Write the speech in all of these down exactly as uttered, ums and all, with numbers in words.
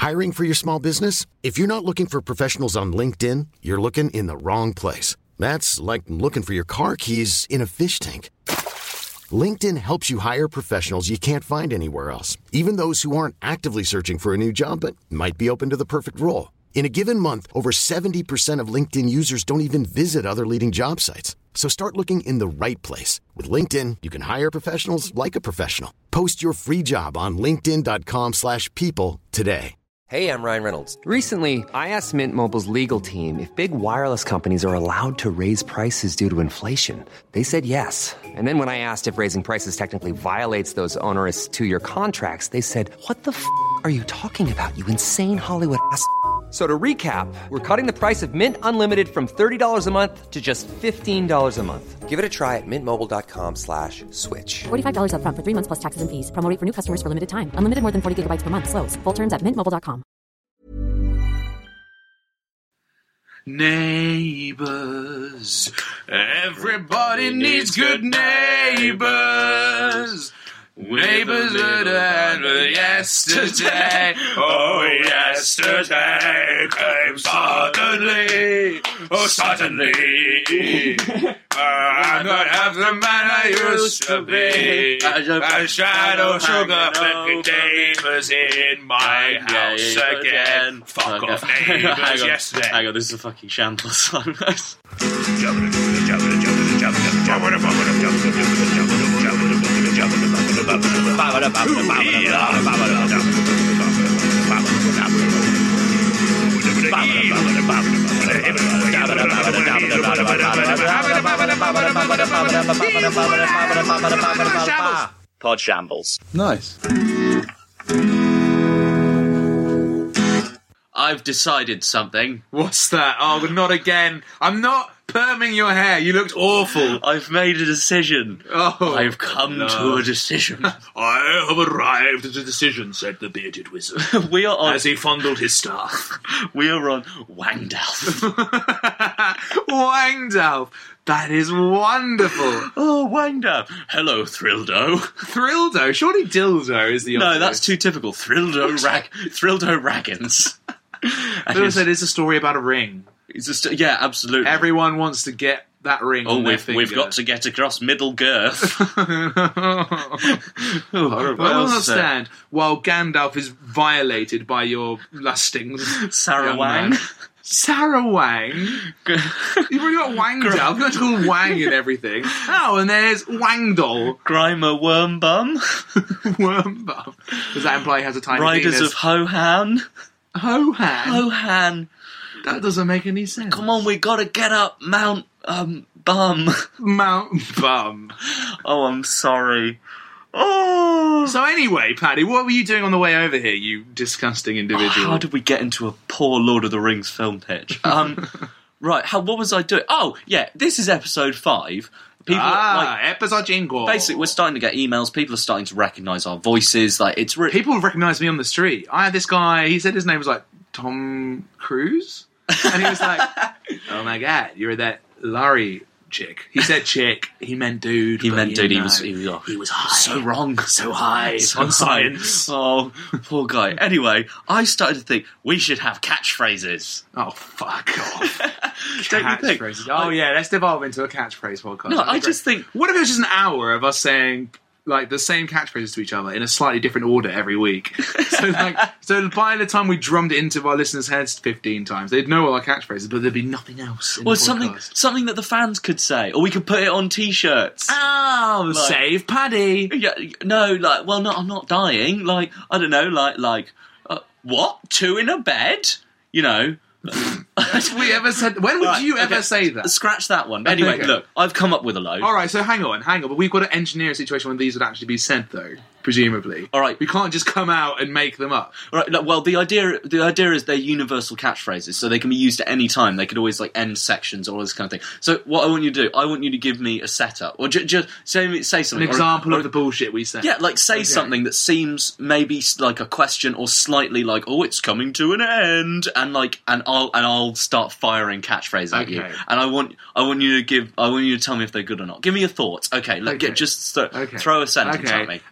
Hiring for your small business? If you're not looking for professionals on LinkedIn, you're looking in the wrong place. That's like looking for your car keys in a fish tank. LinkedIn helps you hire professionals you can't find anywhere else, even those who aren't actively searching for a new job but might be open to the perfect role. In a given month, over seventy percent of LinkedIn users don't even visit other leading job sites. So start looking in the right place. With LinkedIn, you can hire professionals like a professional. Post your free job on linkedin.com slash people today. Hey, I'm Ryan Reynolds. Recently, I asked Mint Mobile's legal team if big wireless companies are allowed to raise prices due to inflation. They said yes. And then when I asked if raising prices technically violates those onerous two-year contracts, they said, what the f*** are you talking about, you insane Hollywood ass f- So to recap, we're cutting the price of Mint Unlimited from thirty dollars a month to just fifteen dollars a month. Give it a try at mintmobile.com slash switch. forty-five dollars up front for three months plus taxes and fees. Promo rate for new customers for limited time. Unlimited more than forty gigabytes per month. Slows full terms at mint mobile dot com. Neighbors. Everybody needs good neighbors. Neighbors that had yesterday, oh yesterday came suddenly, oh suddenly, uh, I'm not half the man I used to be, a shadow sugar flicking neighbors in my house again, fuck off neighbors yesterday. Hang on, this is a fucking shambles song. Pod Shambles. Nice. I've decided something. What's that? Oh, not again. I'm not perming your hair. You looked awful. I've made a decision. Oh, I've come no. to a decision. I have arrived at a decision, said the bearded wizard, we are on. as he fondled his staff. We are on Wangdalf. Wangdalf. That is wonderful. Oh, Wangdalf. Hello, Thrildo. Thrildo. Surely Dildo is the No, obvious. that's too typical. Thrildo Rag. Thrildo Raggins. I was said it's a story about a ring. It's just yeah, absolutely. Everyone wants to get that ring. Oh, on their we've finger. we've got to get across middle girth. I don't understand. While Gandalf is violated by your lustings, Sarah young Wang. man. Sarah Wang. You've already got Wangdalf. You've got to call Wang and everything. Oh, and there's Wangdoll. Grimer Wormbum. Wormbum. Does that imply he has a tiny Riders penis? of Hohan. Hohan. Hohan. That doesn't make any sense. Come on, we gotta get up Mount um Bum. Mount Bum. Oh, I'm sorry. Oh. So anyway, Paddy, what were you doing on the way over here, you disgusting individual? Oh, how did we get into a poor Lord of the Rings film pitch? Um, right, how what was I doing? Oh, yeah, this is episode five. People, ah, like, episode jingle. basically, we're starting to get emails. People are starting to recognise our voices. Like, it's re- People recognise me on the street. I had this guy. He said his name was like Tom Cruise, and he was like, "Oh my god, you're that Laurie chick." He said chick. He meant dude. He but meant you dude. He know, was, he was. Oh, he was high. so wrong. So high So on high. science. Oh, poor guy. Anyway, I started to think we should have catchphrases. Oh, fuck off. Don't you think? Catchphrases. Oh, yeah, let's devolve into a catchphrase podcast. No, That'd be I just great. think- What if it was just an hour of us saying, like, the same catchphrases to each other in a slightly different order every week? So, like, so by the time we drummed it into our listeners' heads fifteen times, they'd know all our catchphrases, but there'd be nothing else in Well, the something podcast. something that the fans could say, or we could put it on T-shirts. Oh, Like- save Paddy. Yeah, no, like, well, no, I'm not dying. Like, I don't know, like, like, uh, what? Two in a bed? You know. Have we ever said? When would Right, you ever okay, say that? Scratch that one. Anyway, Okay. look, I've come up with a load. All right, so hang on, hang on. But we've got to engineer a situation when these would actually be said, though. Presumably. All right. We can't just come out and make them up. All right, look, well, the idea the idea is they're universal catchphrases, so they can be used at any time. They could always like end sections or all this kind of thing. So what I want you to do, I want you to give me a setup, or ju- just say say An something. example or, or, of the bullshit we say. Yeah, like say Okay. something that seems maybe s- like a question or slightly like, oh, it's coming to an end, and like, and I'll and I'll start firing catchphrases at you, Okay. and I want I want you to give I want you to tell me if they're good or not. Give me your thoughts. Okay, let Okay. get just th- Okay. throw a sentence Okay. at me. Uh,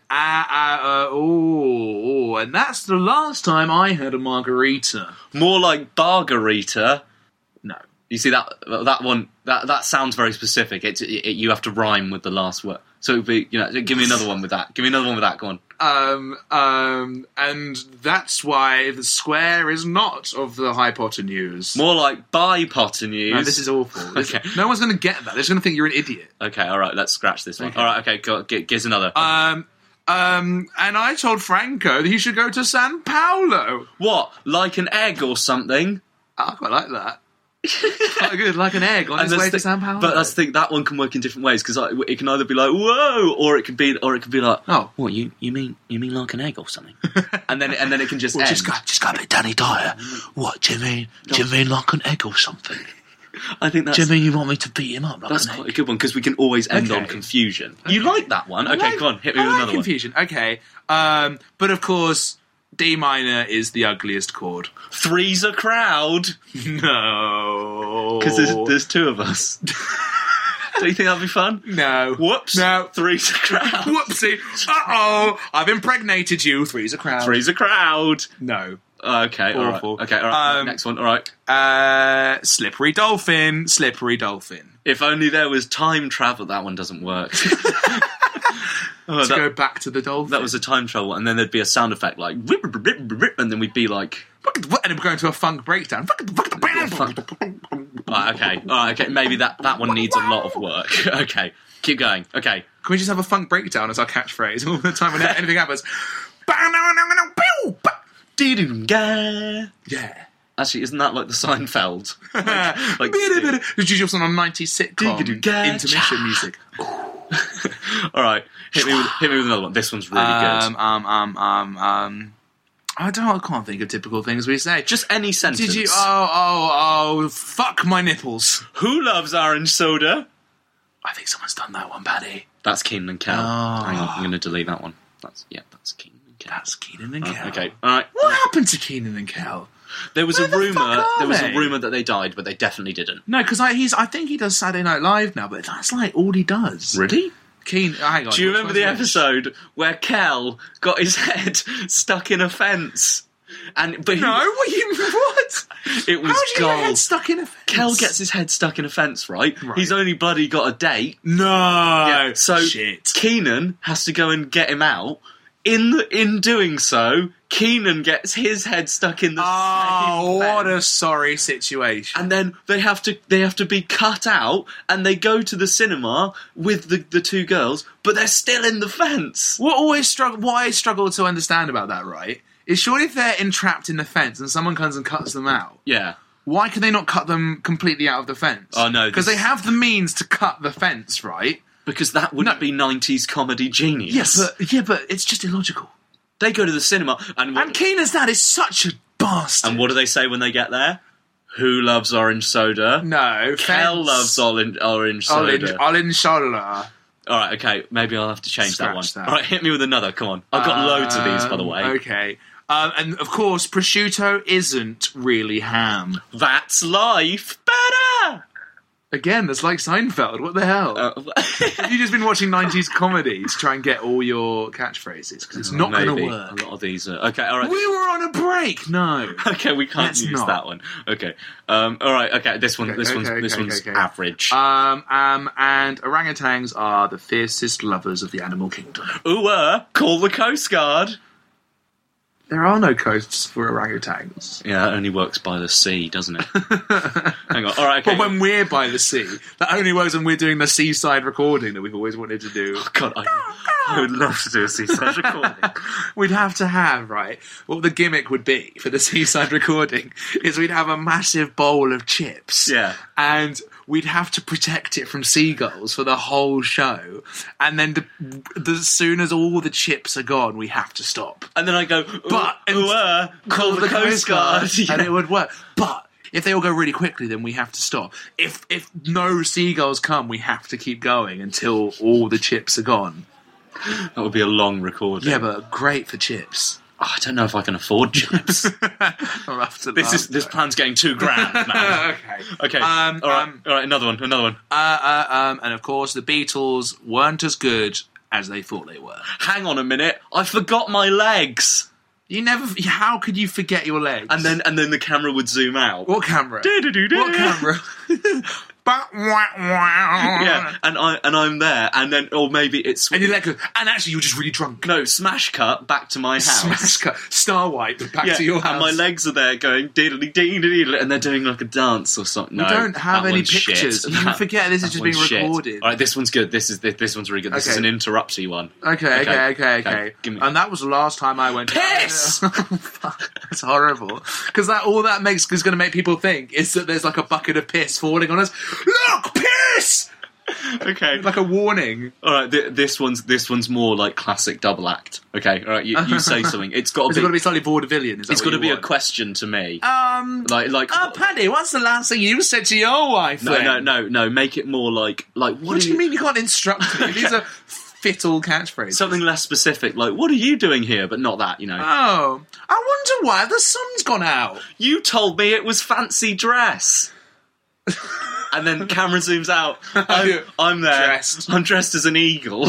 uh, uh, oh, and that's the last time I had a margarita. More like Bargarita. No. You see that that one that that sounds very specific. It's it, it, you have to rhyme with the last word. So it'd be, you know, give me another one with that. Give me another one with that. Go on. Um, um, and that's why the square is not of the hypotenuse. More like bipotenuse. No, this is awful. This, Okay. No one's going to get that. They're just going to think you're an idiot. Okay, all right. Let's scratch this one. Okay. All right. Okay. Go, give, give us another. Um, um, and I told Franco that he should go to San Paulo. What? Like an egg or something? I quite like that. Quite good, like an egg on his that's way the- to San Paulo. But that's the thing. That one can work in different ways because it can either be like whoa, or it could be, or it could be like Oh. what you you mean you mean like an egg or something? and then and then it can just Well, end. just go, just go a bit Danny Dyer. What do you mean? Do you mean like an egg or something? I think that's Do you mean you want me to beat him up like that's an quite egg? a good one because we can always end Okay. on confusion. You like that one? Okay, like- go on. Hit me I with like another confusion. Okay, um, but of course, D minor is the ugliest chord. one. Three's a crowd No, because there's there's two of us. Do you think that'd be fun? no. Whoops. No. Three's a crowd. Whoopsie. Uh oh. I've impregnated you. Three's a crowd. Three's a crowd. No. Okay, all right. Awful. Okay, all right. Um, Next one. All right. Uh, slippery dolphin. Slippery dolphin. If only there was time travel. That one doesn't work. Oh, To that, go back to the dolphin. that was a time travel, and then there'd be a sound effect like whip, whip, whip, whip, whip, and then we'd be like, And then we're going to a funk breakdown. right, okay, all right, okay, maybe that, that one needs a lot of work. Okay, keep going. Okay, Can we just have a funk breakdown as our catchphrase all the time when anything happens? Yeah. actually, isn't that like the Seinfeld? Like, like, Did you just on a nineties sitcom intermission music? all right, hit me with hit me with another one. This one's really Um, good. um, um, um, um. I don't. I can't think of typical things we say. Just any sentence. Did you? Oh, oh, oh! Fuck my nipples. Who loves orange soda? I think someone's done that one, Paddy. That's Keenan and Kel. Oh. Hang on, I'm going to delete that one. That's yeah, that's Keenan and Kel. That's Keenan and Oh, Kel. okay, all right. What happened to Keenan and Kel? There was Where a the rumor. fuck are There was they? a rumor that they died, but they definitely didn't. No, because he's. I think he does Saturday Night Live now, but that's like all he does. Really? Keen. Hang on. Do you which remember one's the which? episode where Kel got his head stuck in a fence? And but he, No, what you what? it was How did you get your head gold. stuck in a fence? Kel gets his head stuck in a fence, right? Right. He's only bloody got a date. no. Yeah, so shit. Keenan has to go and get him out. In the, in doing so, Keenan gets his head stuck in the Oh, same what a fence. sorry situation. And then they have to they have to be cut out, and they go to the cinema with the, the two girls, but they're still in the fence. What always struggle, what I struggle to understand about that, right, is surely if they're entrapped in the fence and someone comes and cuts them out, Yeah. why can they not cut them completely out of the fence? Oh, no, because this- they have the means to cut the fence, right? Because that wouldn't No. be nineties comedy genius. Yes, but yeah, but it's just illogical. They go to the cinema, and what, And Keenan's dad is such a bastard. and what do they say when they get there? Who loves orange soda? No, Kel fence. loves orange, orange soda. Orange, orange soda. All right, okay, maybe I'll have to change that one. Scratch that. All right, hit me with another. Come on, I've got loads of these, by the way. Um, Okay. Um, and of course, prosciutto isn't really ham. That's life better. Again, that's like Seinfeld. What the hell? Uh, Have you just been watching nineties comedies to try and get all your catchphrases? Because it's not going to maybe. work. A lot of these are okay. All right. We were on a break. No. Okay, we can't Let's use not. that one. Okay. Um, all right. Okay. This one. Okay, this one's. okay, this okay, one's okay. average. Um, um, and orangutans are the fiercest lovers of the animal kingdom. Ooh, uh, call the Coast Guard. There are no coasts for orangutans. Yeah, that only works by the sea, doesn't it? Hang on. All right. Okay. But when we're by the sea, that only works when we're doing the seaside recording that we've always wanted to do. Oh, God, I, I would love to do a seaside recording. We'd have to have, right, what the gimmick would be for the seaside recording is we'd have a massive bowl of chips. Yeah. And we'd have to protect it from seagulls for the whole show. And then the, the, as soon as all the chips are gone, we have to stop. And then I go, ooh, But- ooh, uh, call, the, Coast Guard. And it would work. But if they all go really quickly, then we have to stop. If if no seagulls come, we have to keep going until all the chips are gone. That would be a long recording. Yeah, but great for chips. Oh, I don't know if I can afford chips. Or after this that. is this plan's getting too grand, man. Okay. Okay. Um, all right. um, all right. Another one. Another one. Uh, uh, um, and of course, the Beatles weren't as good as they thought they were. Hang on a minute, I forgot my legs. You never. How could you forget your legs? And then and then the camera would zoom out. What camera? Do-do-do-do. What camera? Yeah, and I and I'm there, and then or maybe it's And your leg goes, and actually you're just really drunk. no smash cut back to my house. Smash cut, star wipe back Yeah, to your house. and my legs are there going diddly dee dee, and they're doing like a dance or something. We No, don't have that any one's shit. pictures. You That- forget this is that just being one's shit. recorded. All right, this one's good. This is this, this one's really good. This Okay. is an interrupty one. Okay, okay, okay, okay. Okay, give me- And that was the last time I went. Piss! That's horrible. Because that all that makes is going to make people think is that there's like a bucket of piss falling on us. Look, piss! Okay, Like a warning. all right. Th- this one's this one's more like classic double act. Okay, all right. You, you say something. It's got Has to it got to be. be slightly vaudevillian? Is that It's what got to you be a want? question to me. Um. like like. Uh, Paddy, what's the last thing you said to your wife? no, then? no, no, no. Make it more like like. What, What do you mean you can't instruct me? These are fiddle catchphrases. Something less specific, like "What are you doing here?" But not that, you know. Oh, I wonder why the sun's gone out. You told me it was fancy dress. And then camera zooms out. I'm, I'm there. Dressed. I'm dressed as an eagle.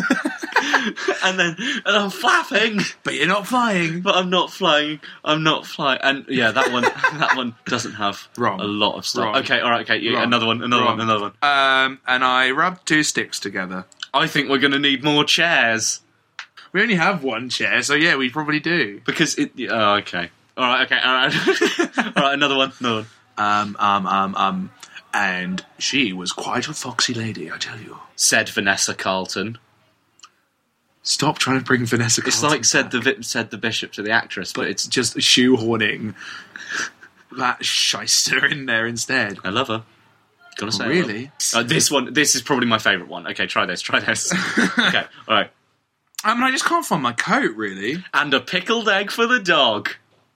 and then and I'm flapping, But you're not flying. but I'm not flying. I'm not flying. And yeah, that one that one doesn't have Wrong. a lot of stuff. Wrong. Okay, all right, okay, yeah, Wrong. another one, another Wrong. one, another one. Um, and I rubbed two sticks together. I think we're going to need more chairs We only have one chair, so yeah, we probably do. because it. Oh, okay. All right, okay, all right, all right. Another one, another one. Um, um, um, um, and she was quite a foxy lady, I tell you. Said Vanessa Carlton. Stop trying to bring Vanessa It's Carlton like said the back. vi- said the bishop to the actress, but it's just shoehorning that shyster in there instead. I love her. Gotta say, I love Really? her. Uh, this one, this is probably my favourite one. Okay, try this, try this. Okay, all right. I mean, I just can't find my coat, really. And a pickled egg for the dog.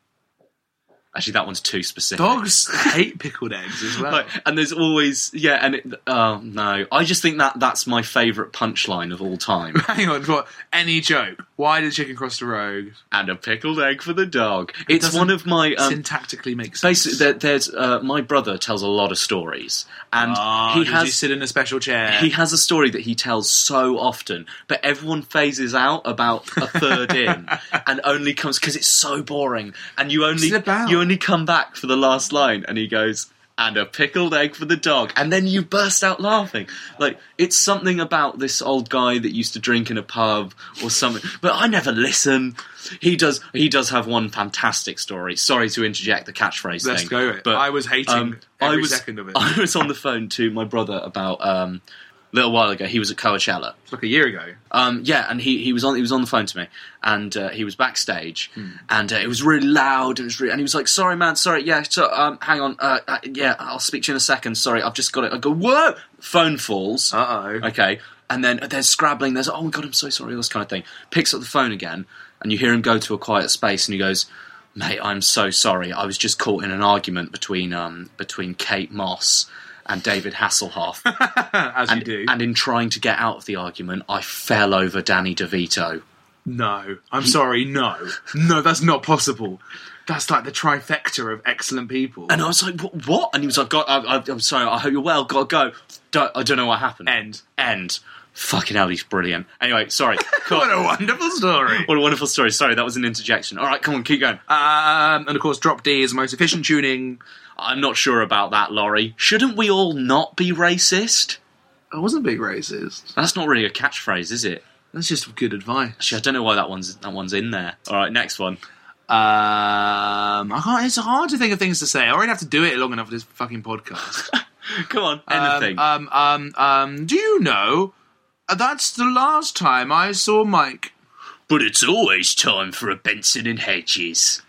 Actually, that one's too specific. Dogs hate pickled eggs as well. Like, and there's always yeah, and it, oh no, I just think that that's my favourite punchline of all time. Hang on, what? Any joke? Why did chicken cross the road? And a pickled egg for the dog. It's doesn't one of my um, Syntactically makes sense. basically. There, there's uh, my brother tells a lot of stories, and Ah, he does has he sit in a special chair? He has a story that he tells so often, but everyone phases out about a third in, and only comes because it's so boring. And you only What's it about? you only come back for the last line, and he goes, "And a pickled egg for the dog," and then you burst out laughing. Like it's something about this old guy that used to drink in a pub or something. But I never listen. He does. He does have one fantastic story. Sorry to interject the catchphrase Let's thing. go with it. But I was hating um, every I was, second of it. I was on the phone to my brother about um, a little while ago. He was at Coachella. It's like a year ago. Um, yeah, and he, he was on he was on the phone to me, and uh, he was backstage, Hmm. and uh, it was really loud, and it was really, and he was like, "Sorry, man, sorry, yeah, so, um, hang on, uh, uh, yeah, I'll speak to you in a second. Sorry, I've just got it." I go, "Whoa!" Phone falls. Uh oh. Okay, and then there's scrabbling. There's oh my god, I'm so sorry, this kind of thing. Picks up the phone again, and you hear him go to a quiet space, and he goes, "Mate, I'm so sorry. I was just caught in an argument between um between Kate Moss and David Hasselhoff." As and, you do. and in trying to get out of the argument, I fell over Danny DeVito. No. I'm sorry, no. No, that's not possible. That's like the trifecta of excellent people. And I was like, "What?" what? And he was like, God, I, I, I'm sorry, I hope you're well, gotta go. Don't, I don't know what happened. End. End. Fucking hell, he's brilliant. Anyway, sorry. Cool. What a wonderful story. What a wonderful story. Sorry, that was an interjection. All right, come on, keep going. Um, and of course, Drop D is the most efficient tuning. I'm not sure about that, Laurie. Shouldn't we all not be racist? I wasn't a big racist. That's not really a catchphrase, is it? That's just good advice. Actually, I don't know why that one's that one's in there. All right, next one. Um, I can't, it's hard to think of things to say. I already have to do it long enough for this fucking podcast. Come on, anything. Um, um, um, um, do you know, uh, that's the last time I saw Mike. But it's always time for a Benson and Hedges.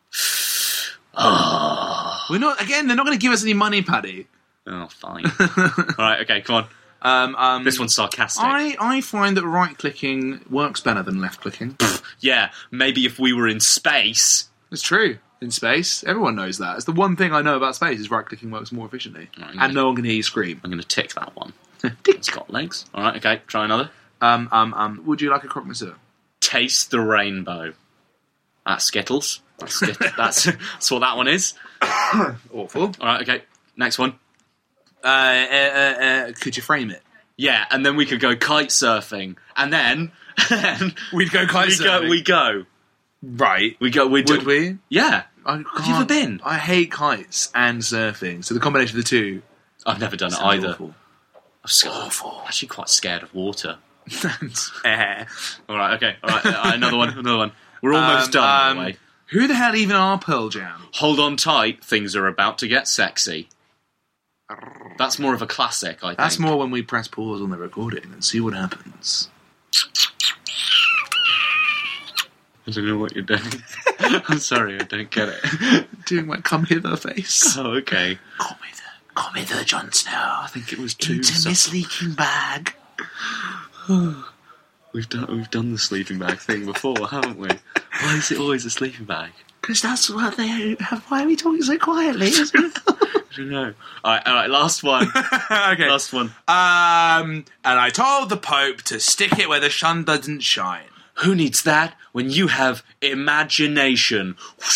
We're not, again, they're not going to give us any money, Paddy. Oh, fine. All right, okay, come on. Um, um, This one's sarcastic. I, I find that right-clicking works better than left-clicking. Yeah, maybe if we were in space. It's true. In space, everyone knows that. It's the one thing I know about space is right-clicking works more efficiently. Right, and no one can hear you scream. I'm going to tick that one. It's got legs. All right, okay, try another. Um, um, um, would you like a croque monsieur? Taste the rainbow. That's Skittles. That's, Skittles. that's, that's what that one is. Awful. All right, okay, next one. Uh, uh, uh, uh, could you frame it? Yeah, and then we could go kite surfing and then, then We'd go kite we go. surfing. We go. Right. We go. We Would we? Yeah. I Have you ever can't- been? I hate kites and surfing, so the combination of the two. I've never done it sounds either. awful. I'm scared, awful. Actually, quite scared of water. Eh. All right. Okay. All right. uh, another one. Another one. We're almost Um, done. By um, the way. Who the hell even are Pearl Jam? Hold on tight. Things are about to get sexy. That's more of a classic, I think. That's more when we press pause on the recording and see what happens. I don't know what you're doing. I'm sorry, I don't get it. Doing my come hither face. Oh, okay. Come hither, come hither, Jon Snow. I think it was too. Into so- my sleeping bag. We've done we've done the sleeping bag thing before, haven't we? Why is it always a sleeping bag? Because that's what they have. Why are we talking so quietly? I don't know. All right, all right. Last one. Okay. Last one. Um, and I told the Pope to stick it where the sun doesn't shine. Who needs that when you have imagination?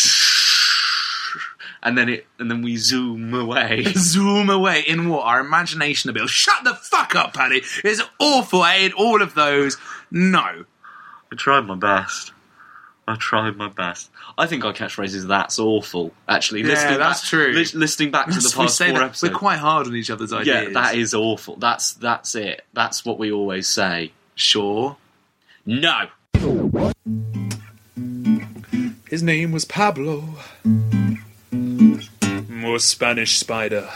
And then it, and then we zoom away. Zoom away in what? Our imagination ability. Shut the fuck up, Paddy. It's awful. I hate all of those. No. I tried my best. I tried my best. I think our catchphrase is "That's awful." Actually, Yeah, listening that's back, true. li- listening back to the we past say four that episodes, we're quite hard on each other's ideas. yeah, that is awful. That's that's it. That's what we always say. Sure. No. His name was Pablo. More Spanish spider.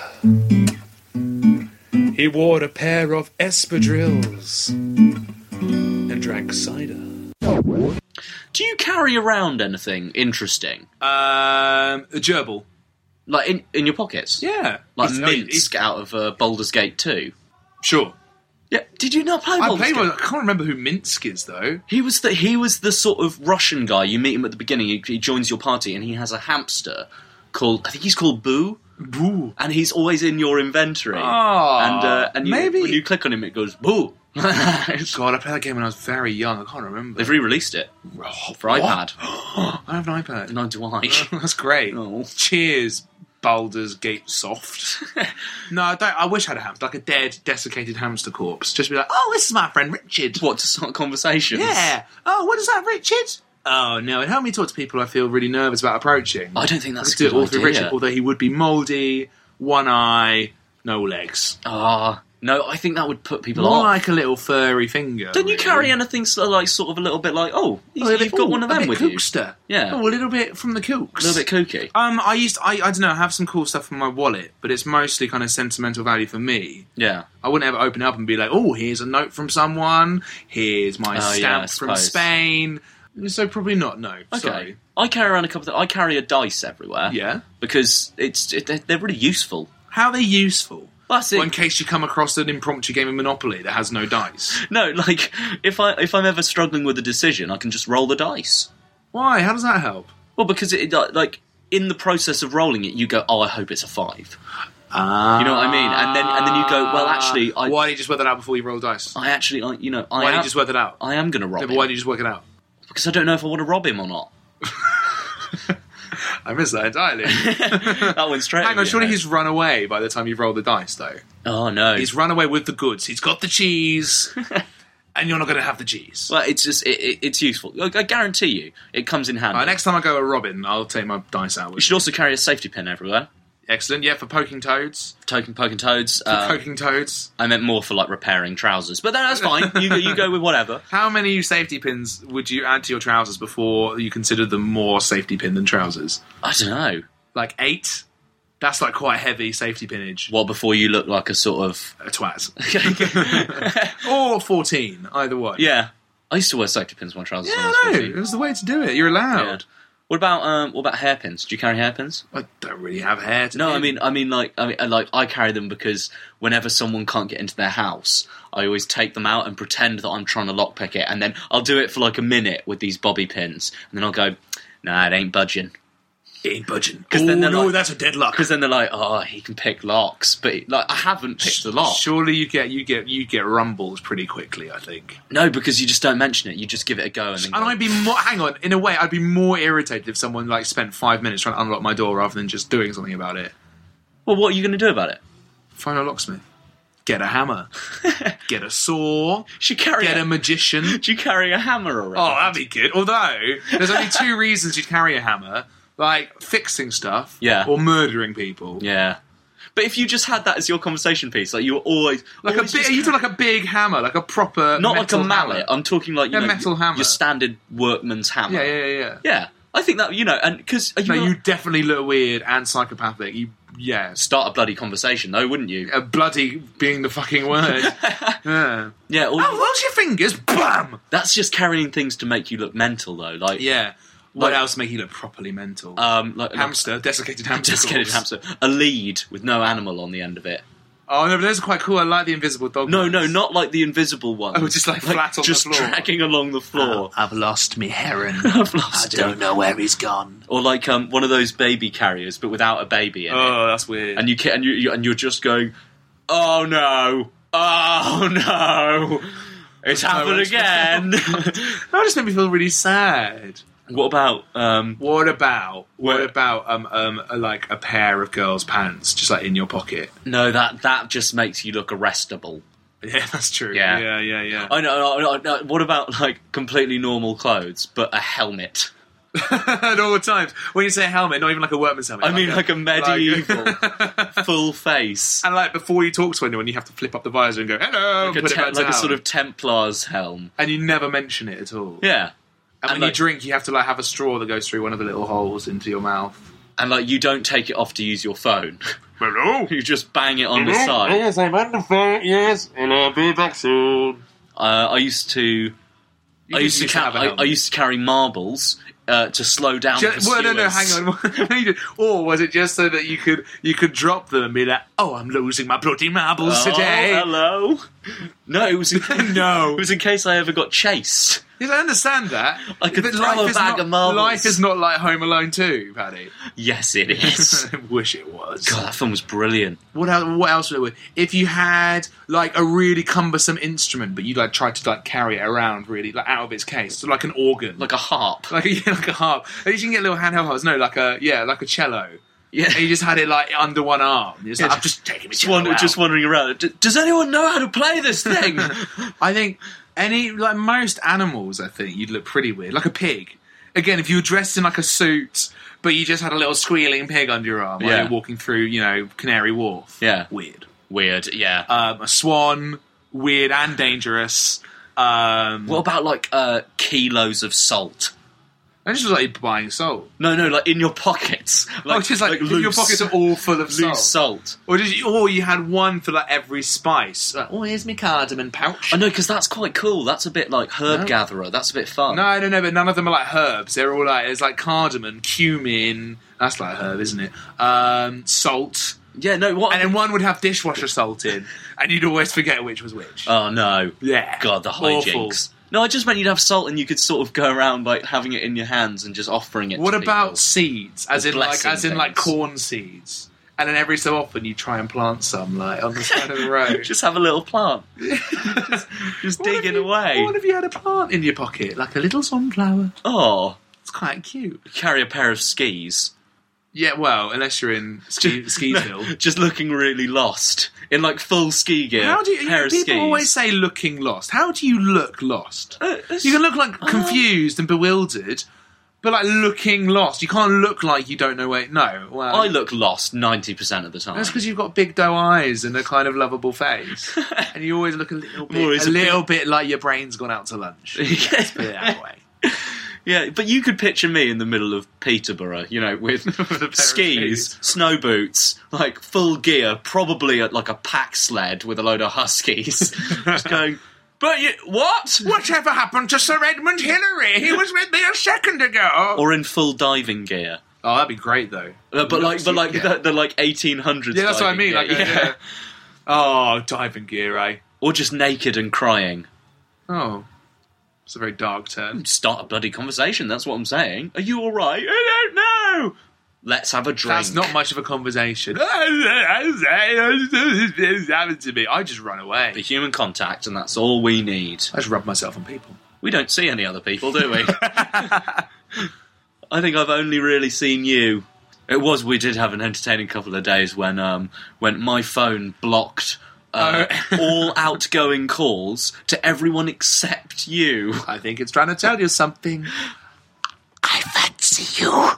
He wore a pair of espadrilles and drank cider. Do you carry around anything interesting, Um, a gerbil. like in in your pockets? Yeah. Like He's- Minsk he's- out of uh, Baldur's Gate two. Sure. Yeah. Did you not play I Baldur's played Gate? one. I can't remember who Minsk is, though. He was the he was the sort of Russian guy. You meet him at the beginning. He, he joins your party, and he has a hamster called I think he's called Boo, Boo. and he's always in your inventory. Oh, and uh, and you, maybe- when you click on him, it goes Boo. It's- God, I played that game when I was very young. I can't remember. They've re-released it Oh, for what? iPad. I have an iPad. Nine to one. That's great. Oh. Cheers, Baldur's Gate Soft. No, I don't. I wish I had a hamster, like a dead, desiccated hamster corpse. Just be like, oh, this is my friend Richard. What, to start conversations? Yeah. Oh, what is that, Richard? Oh, no, it helped me talk to people I feel really nervous about approaching. I don't think that's I a do it good all through idea. Richard, although he would be mouldy, one eye, no legs. Ah, no, I think that would put people More off. like a little furry finger. Don't you really. carry anything sort of like sort of a little bit like, oh, Oh, a you've bit- got ooh, one of a them bit with you? kookster. Yeah. Oh, a little bit from the kooks. A little bit kooky. Um, I used, I, I don't know, I have some cool stuff in my wallet, but it's mostly kind of sentimental value for me. Yeah. I wouldn't ever open it up and be like, oh, here's a note from someone, here's my Oh, yeah, I stamp from suppose. Spain. So probably not, no. Okay. Sorry. I carry around a couple. Of, I carry a dice everywhere. Yeah. Because it's it, they're, they're really useful. How are they useful? That's it. Well, in case you come across an impromptu game of Monopoly that has no dice. No, like if I if I'm ever struggling with a decision, I can just roll the dice. Why? How does that help? Well, because it like in the process of rolling it, you go, oh, I hope it's a five. Ah. You know what I mean? And then and then you go, well, actually, I Why do you just work that out before you roll dice? I actually, I, you know, I Why do am, you just work it out? I am going to rob Yeah, but him why do you just work it out? because I don't know if I want to rob him or not. I missed that entirely. That went straight. Hang over on, your surely head. he's run away by the time you've rolled the dice, though. Oh no! He's run away with the goods. He's got the cheese, and you're not going to have the cheese. Well, it's just it, it, it's useful. I, I guarantee you, it comes in handy. Uh, next time I go a Robin, I'll take my dice out. You With should also carry a safety pin everywhere. Excellent, yeah, for poking toads. Token poking toads. For Uh, poking toads. I meant more for like repairing trousers, but that's fine. You go, you go with whatever. How many safety pins would you add to your trousers before you consider them more safety pin than trousers? I don't know. Like eight? That's like quite heavy safety pinnage. Well, before you look like a sort of A twat. Or fourteen, either way. yeah. I used to wear safety pins on my trousers. Yeah, when I was I know. fourteen. It was the way to do it. You're allowed. Yeah. What about um? What about hairpins? Do you carry hairpins? I don't really have hair to No, pin. I mean, I mean, like, I mean, like, I carry them because whenever someone can't get into their house, I always take them out and pretend that I'm trying to lockpick it, and then I'll do it for like a minute with these bobby pins, and then I'll go, "Nah, it ain't budging." It ain't budging. 'Cause Oh, then they're no, like- that's a deadlock. Because then they're like, "Oh, he can pick locks," but like, I haven't picked the lock. Surely you get you get you get rumbles pretty quickly, I think. No, because you just don't mention it. You just give it a go, and then And go, I'd be more. Hang on, in a way, I'd be more irritated if someone like spent five minutes trying to unlock my door rather than just doing something about it. "Well, what are you going to do about it?" Phone a locksmith. Get a hammer. Get a saw. She carry Get a, a magician. Do you carry a hammer around? Oh, that'd be good. Although, there's only two reasons you'd carry a hammer. Like, fixing stuff. Yeah. Or murdering people. Yeah. But if you just had that as your conversation piece, like you were always... Like always a big, just you talk like a big hammer, like a proper Not like a metal mallet. hammer. I'm talking like, you A know, metal your, hammer. your standard workman's hammer. Yeah, yeah, yeah, yeah. Yeah. I think that, you know, and because... No, you definitely look weird and psychopathic. You, yeah. Start a bloody conversation, though, wouldn't you? A bloody being the fucking word. Yeah. Yeah. Or, Oh, those your fingers? Bam! that's just carrying things to make you look mental, though. Like, Yeah. What Like- else make you look properly mental? um, like, hamster, desiccated hamster. desiccated corpse. hamster. A lead with no animal on the end of it. Oh no, but those are quite cool. I like the invisible dog. No, ones. no, not like the invisible one. Oh, just like flat on the just floor. dragging along the floor. I've lost me heron. I've lost him. know where he's gone. Or like um, one of those baby carriers, but without a baby in it. Oh, that's weird. And you ca- and you, you and you're just going, oh no, oh no, it's No happened one's- again. That just made me feel really sad. What about um, What about what Where- about um um a, like a pair of girls' pants just like in your pocket? no? That that just makes you look arrestable. Yeah, that's true. Yeah. yeah, yeah, yeah. I know. I know, I know. What about like completely normal clothes, but a helmet? At all times. When you say helmet, not even like a workman's helmet. I mean, like a medieval like- full face, and like before you talk to anyone, you have to flip up the visor and go hello, like, a, put it te- back like a down. sort of Templar's helm. and you never mention it at all. Yeah. And, And, when like- you drink, you have to like have a straw that goes through one of the little holes into your mouth. And like you don't take it off to use your phone. Hello. You just bang it on the side. Yes, I'm on the phone. Yes, and I'll be back soon. Uh, I used to. I used to, used to ca- have a I, helmet. I used to carry marbles uh, to slow down. Just, the well, no, no, pursuers. hang on. No, you did- or was it just so that you could you could drop them and be like, "Oh, I'm losing my bloody marbles Oh, today." hello. No, it was in case, No. it was in case I ever got chased. Yes, I understand that. I could But throw life a is bag not, of marbles. Life is not like Home Alone two, Paddy. Yes, it is. I wish it was. God, that film was brilliant. What else? What else would it be? If you had like a really cumbersome instrument, but you like tried to like carry it around really like out of its case, so like an organ, Like a harp. like a, yeah, like a harp. At least you can get little handheld harps. No, like a yeah, like a cello. Yeah. And you just had it like under one arm. You're just Yeah, like, I'm just- just taking my Just, cello wander, out. just wandering around. D- Does anyone know how to play this thing? I think any like most animals, I think you'd look pretty weird, like a pig. Again, if you were dressed in like a suit, but you just had a little squealing pig under your arm while Yeah. you're walking through, you know, Canary Wharf. Yeah. Weird. Weird, yeah. Um, a swan, weird and dangerous. Um, what about like uh, kilos of salt? I just was like buying salt. No, no, like in your pockets. Like, oh, just like, if loose, your pockets are all full of loose salt. salt. Or did you? Or you had one for like every spice. Like, oh, here's my cardamom pouch. I know, because that's quite cool. That's a bit like herb No. gatherer. That's a bit fun. No, I don't know, but none of them are like herbs. They're all like there's like cardamom, cumin. That's like a herb, isn't it? Um, salt. Yeah, no, what? And then one would have dishwasher salt in, and you'd always forget which was which. Oh, no. Yeah. God, the Awful. hijinks. No, I just meant you'd have salt and you could sort of go around like having it in your hands and just offering it What to about people. seeds? As Or in like blessing as in like things. corn seeds. And then every so often you try and plant some like on the side of the road. Just have a little plant. just just What if digging you- away. What if you had a plant in your pocket, like a little sunflower? Oh, It's quite cute. carry a pair of skis. Yeah, well, unless you're in ski, Skisville. Just looking really lost. In like full ski gear. How do you? you pair know, of people skis. always say looking lost. How do you look lost? Uh, it's- You can look like confused and bewildered, but like looking lost. You can't look like you don't know where. No, well, I look lost ninety percent of the time. That's because you've got big doe eyes and a kind of lovable face, and you always look a little bit, Always a a little bit like your brain's gone out to lunch. Let's put it that way. Yeah, but you could picture me in the middle of Peterborough, you know, with a pair of skis, skis. snow boots, like full gear, probably at like a pack sled with a load of huskies, just going. But you, what? Whatever happened to Sir Edmund Hillary? He was with me a second ago. Or in full diving gear, Oh, that'd be great though. uh, but like, but like Yeah. the, the like eighteen hundreds. Yeah, that's what I mean. Gear. Like, a- yeah. Oh, diving gear, eh? Or just naked and crying. Oh, it's a very dark turn. Start a bloody conversation. That's what I'm saying. Are you all right? I don't know. Let's have a drink. That's not much of a conversation. This happened to me. I just run away. the human contact, and that's all we need. I just rub myself on people. We don't see any other people, do we? I think I've only really seen you. It was, we did have an entertaining couple of days when um, when my phone blocked uh, Oh. all outgoing calls to everyone except you. I think it's trying to tell you something. I fancy you.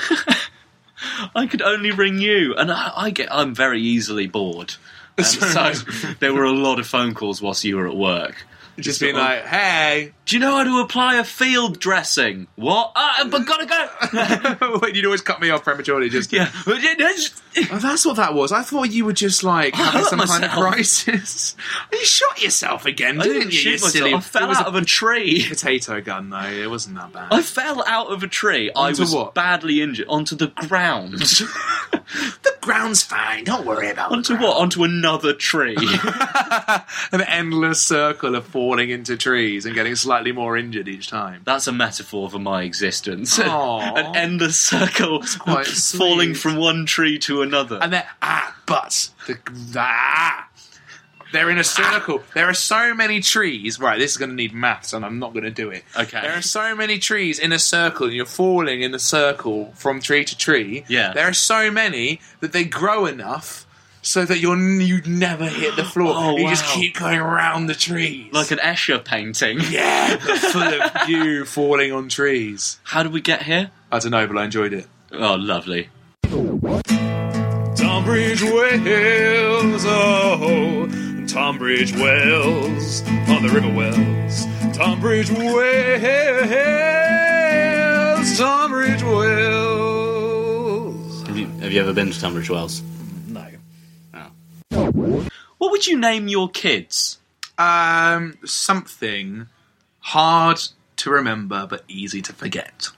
I could only ring you, and I, I get I'm very easily bored. And so there were a lot of phone calls whilst you were at work. Just being like, hey. Do you know how to apply a field dressing? What? Uh, but gotta go. Wait, you'd always cut me off prematurely. Just Yeah. Oh, that's what that was. I thought you were just like having hurt some kind of myself. crisis. You shot yourself again, I didn't, didn't you? shoot you myself. silly. I fell it was out a of a tree. potato gun, though. It wasn't that bad. I fell out of a tree. I Onto was what? badly injured. Onto the ground. The ground's fine. Don't worry about Onto it. what? Onto another tree. An endless circle of falling into trees and getting slightly more injured each time. That's a metaphor for my existence. Aw. An endless circle quite falling sweet. from one tree to another. And then, ah, but, the, ah, they're in a circle. There are so many trees. Right, this is going to need maths, and I'm not going to do it. Okay. There are so many trees in a circle, and you're falling in a circle from tree to tree. Yeah. There are so many that they grow enough so that you're, you never hit the floor. Oh, you just wow. keep going around the trees. Like an Escher painting. Yeah, but full of you falling on trees. How did we get here? I don't know, but I enjoyed it. Oh, lovely. Tunbridge Wells, oh, Tunbridge Wells, on the River Wells. Tunbridge Wells, Tunbridge Wells. Have you, have you ever been to Tunbridge Wells? No. What would you name your kids? Um, something hard to remember but easy to forget.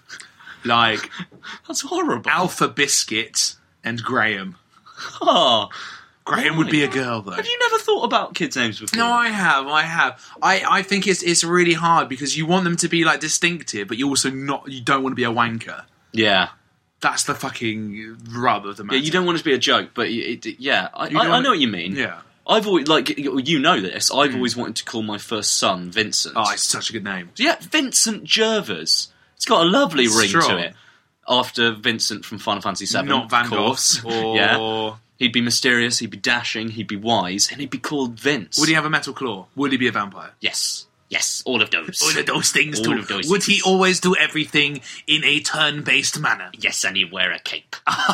Like That's horrible. Alpha Biscuit and Graham. Oh, Graham would be a girl, though. have you never thought about kids' names before? No, I have, I have. I, I think it's it's really hard because you want them to be like distinctive, but you also not you don't want to be a wanker. Yeah. That's the fucking rub of the matter. Yeah, you don't want it to be a joke, but it, it, yeah, I, You I, don't- I know what you mean. Yeah. I've always, like, you know this, I've always wanted to call my first son Vincent. Oh, it's such a good name. Yeah, Vincent Jervers. It's got a lovely It's ring strong. to it. After Vincent from Final Fantasy seven, Not Van of course. Gogh or Yeah. He'd be mysterious, he'd be dashing, he'd be wise, and he'd be called Vince. Would he have a metal claw? Would he be a vampire? Yes. Yes, all of those. All of those things All too. of those Would he things. always do everything in a turn-based manner? Yes, and he'd wear a cape.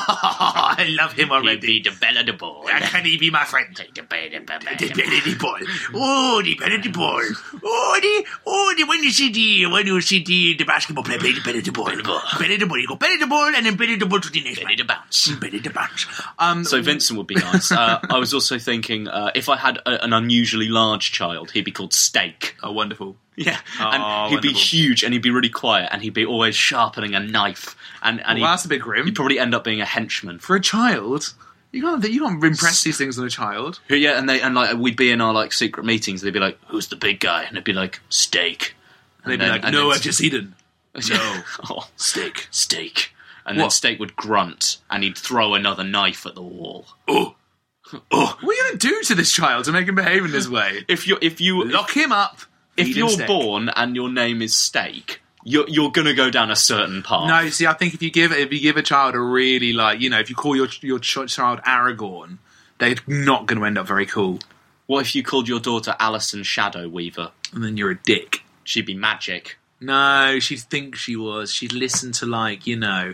I love him He'd already. be the belle of the ball. Can he be my friend? The belle of the The penalty ball. Oh, the penalty ball. Oh, the, oh, the, when you see the, when you see the, the basketball player play the penalty ball. Penalty ball. You go penalty ball and then penalty ball to the next Penny to bounce. man. Penalty bounce. Um, So Vincent would be nice. Uh, I was also thinking, uh, if I had a, an unusually large child, he'd be called Steak. oh, wonderful. Yeah, Oh, and he'd be wonderful. huge, and he'd be really quiet, and he'd be always sharpening a knife, and and Well, he'd, that's a bit grim. he'd probably end up being a henchman. For a child, you can't, you can't impress these things on a child. Who- Yeah, and they and like we'd be in our like secret meetings. They'd be like, "Who's the big guy?" And it'd be like, "Steak." And they'd be then- like, and no, then- I've just eaten. No. oh, Steak. Steak. And then What? Steak would grunt, and he'd throw another knife at the wall. Oh. Oh. What are you going to do to this child to make him behave in this way? If you if you Lock him up. if feed him you're steak. born and your name is Steak, you're you're gonna go down a certain path. No, see, I think if you give if you give a child a really like you know if you call your your ch- child Aragorn, they're not going to end up very cool, What if you called your daughter Alison Shadow Weaver? and then you're a dick. She'd be magic. No, she'd think she was. She'd listen to like you know,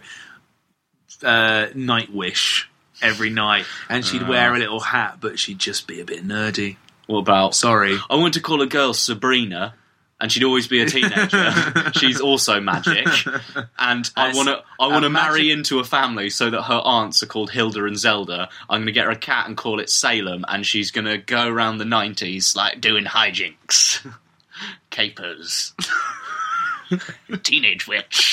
uh, Nightwish every night, and she'd wear a little hat, but she'd just be a bit nerdy. What about? Sorry. I want to call a girl Sabrina, and she'd always be a teenager. She's also magic, and I As want to. I want a to marry magic- into a family so that her aunts are called Hilda and Zelda. I'm going to get her a cat and call it Salem, and she's going to go around the nineties like doing hijinks, capers, teenage witch.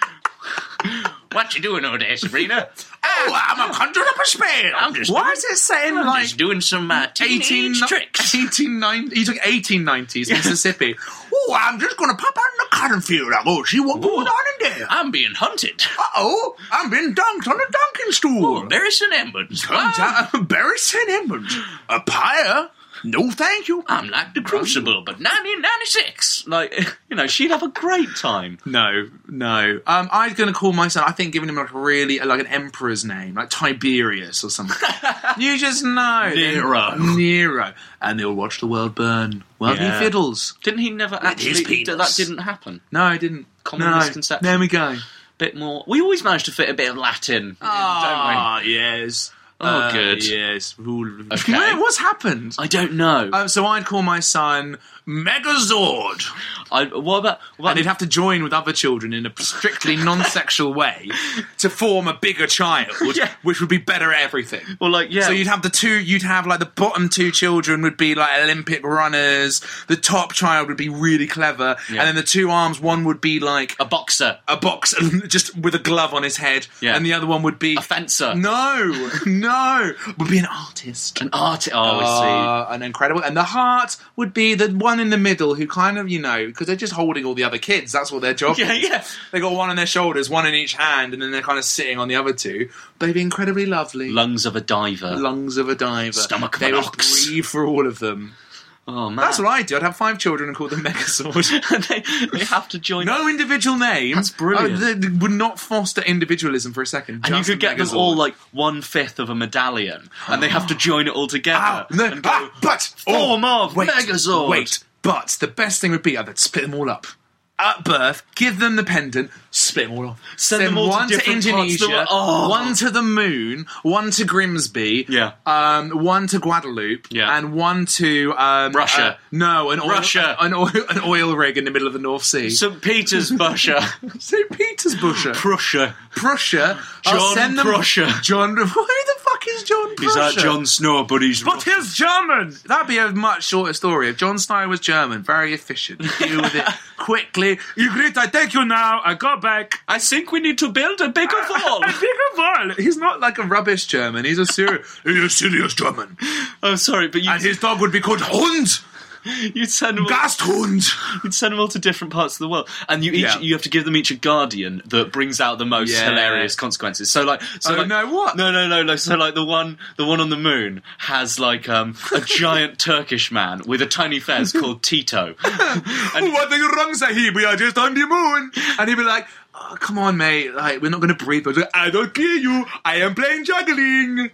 What you doing over there, Sabrina? Oh, I'm a conjuring up a spell. I'm just Why doing- is it saying I'm like just doing some uh, teenage eighteen tricks. eighteen ninety? You took eighteen nineties Mississippi. Oh, I'm just going to pop out in the cotton field. I'm going to see what's going on in there. I'm being hunted. Uh-oh, I'm being dunked on a dunking stool. Barry Saint Edmunds. Turns out, Barry Saint Edmunds, a pyre? No, thank you. I'm like the Crucible, but nineteen ninety-six. Like, you know, she'd have a great time. No, no. Um, I'm going to call my son. I think giving him like a really like an emperor's name, like Tiberius or something. You just know. Nero. Nero. And they'll watch the world burn while Yeah. he fiddles. Didn't he never his actually... penis. That didn't happen. No, I didn't. Common no. misconception. There we go. Bit more... We always manage to fit a bit of Latin, Ah, don't we? yes. Oh, Uh, good. Yes. Okay. Wait, what's happened? I don't know. Uh, so I'd call my son Megazord. I, what about... What about And he'd have to join with other children in a strictly non-sexual way to form a bigger child, Yeah. which would be better at everything. well, like, yeah. So you'd have the two, you'd have like the bottom two children would be like Olympic runners, the top child would be really clever, Yeah. and then the two arms, one would be like a boxer. a boxer just with a glove on his head, Yeah. and the other one would be... A fencer. No, no, would be an artist. An art... Oh, I Uh, an incredible, and the heart would be the one in the middle who kind of, you know, because they're just holding all the other kids. That's what their job see. Yeah, is. yeah. They got one on their shoulders, one in each hand, and then they're kind of sitting on the other two. They'd be incredibly lovely. Lungs of a diver. Lungs of a diver. Stomach of they an would ox. breathe for all of them. Oh, man. That's what I'd do. I'd have five children and call them Megazord. they, they have to join... No individual name. That's brilliant. Oh, they they would not foster individualism for a second. And you Just could get them Megazord. all like one fifth of a medallion, and they have to join it all together Ah, no, and go. ah, but form of wait, Megazord. Wait, but the best thing would be I'd split them all up. At birth, give them the pendant, split them all off. Send them all to one to, different parts of the Indonesia, world. Oh. one to the moon, one to Grimsby, Yeah. um, one to Guadeloupe, Yeah. and one to um, Russia. uh, no, an oil, Russia. an oil, an oil rig in the middle of the North Sea. Saint Petersburg, Saint Petersburg, Prussia. Prussia, I'll John send them, Prussia. John. Who the fuck is John Prussia? Is that Jon Snow? But he's But he's German! That'd be a much shorter story. If Jon Snow was German, very efficient. Deal with it quickly. Ygritte, I take you now. I go back. I think we need to build a bigger wall. A bigger wall. He's not like a rubbish German. He's a serious, he's a serious German. Oh, sorry, but you And his dog would be called Hund. you'd send them all, Gasthund. you'd send them all to different parts of the world, and you each Yeah. you have to give them each a guardian that brings out the most Yeah. hilarious consequences. So like, so Oh, like, no, what? No, no, no, no. So like the one, the one on the moon has like um, a giant Turkish man with a tiny fez called Tito. And What are you wrong, Sahib? We are just on the moon. And he'd be like, oh, come on, mate. Like, we're not going to breathe. But like, I don't care you. I am playing juggling.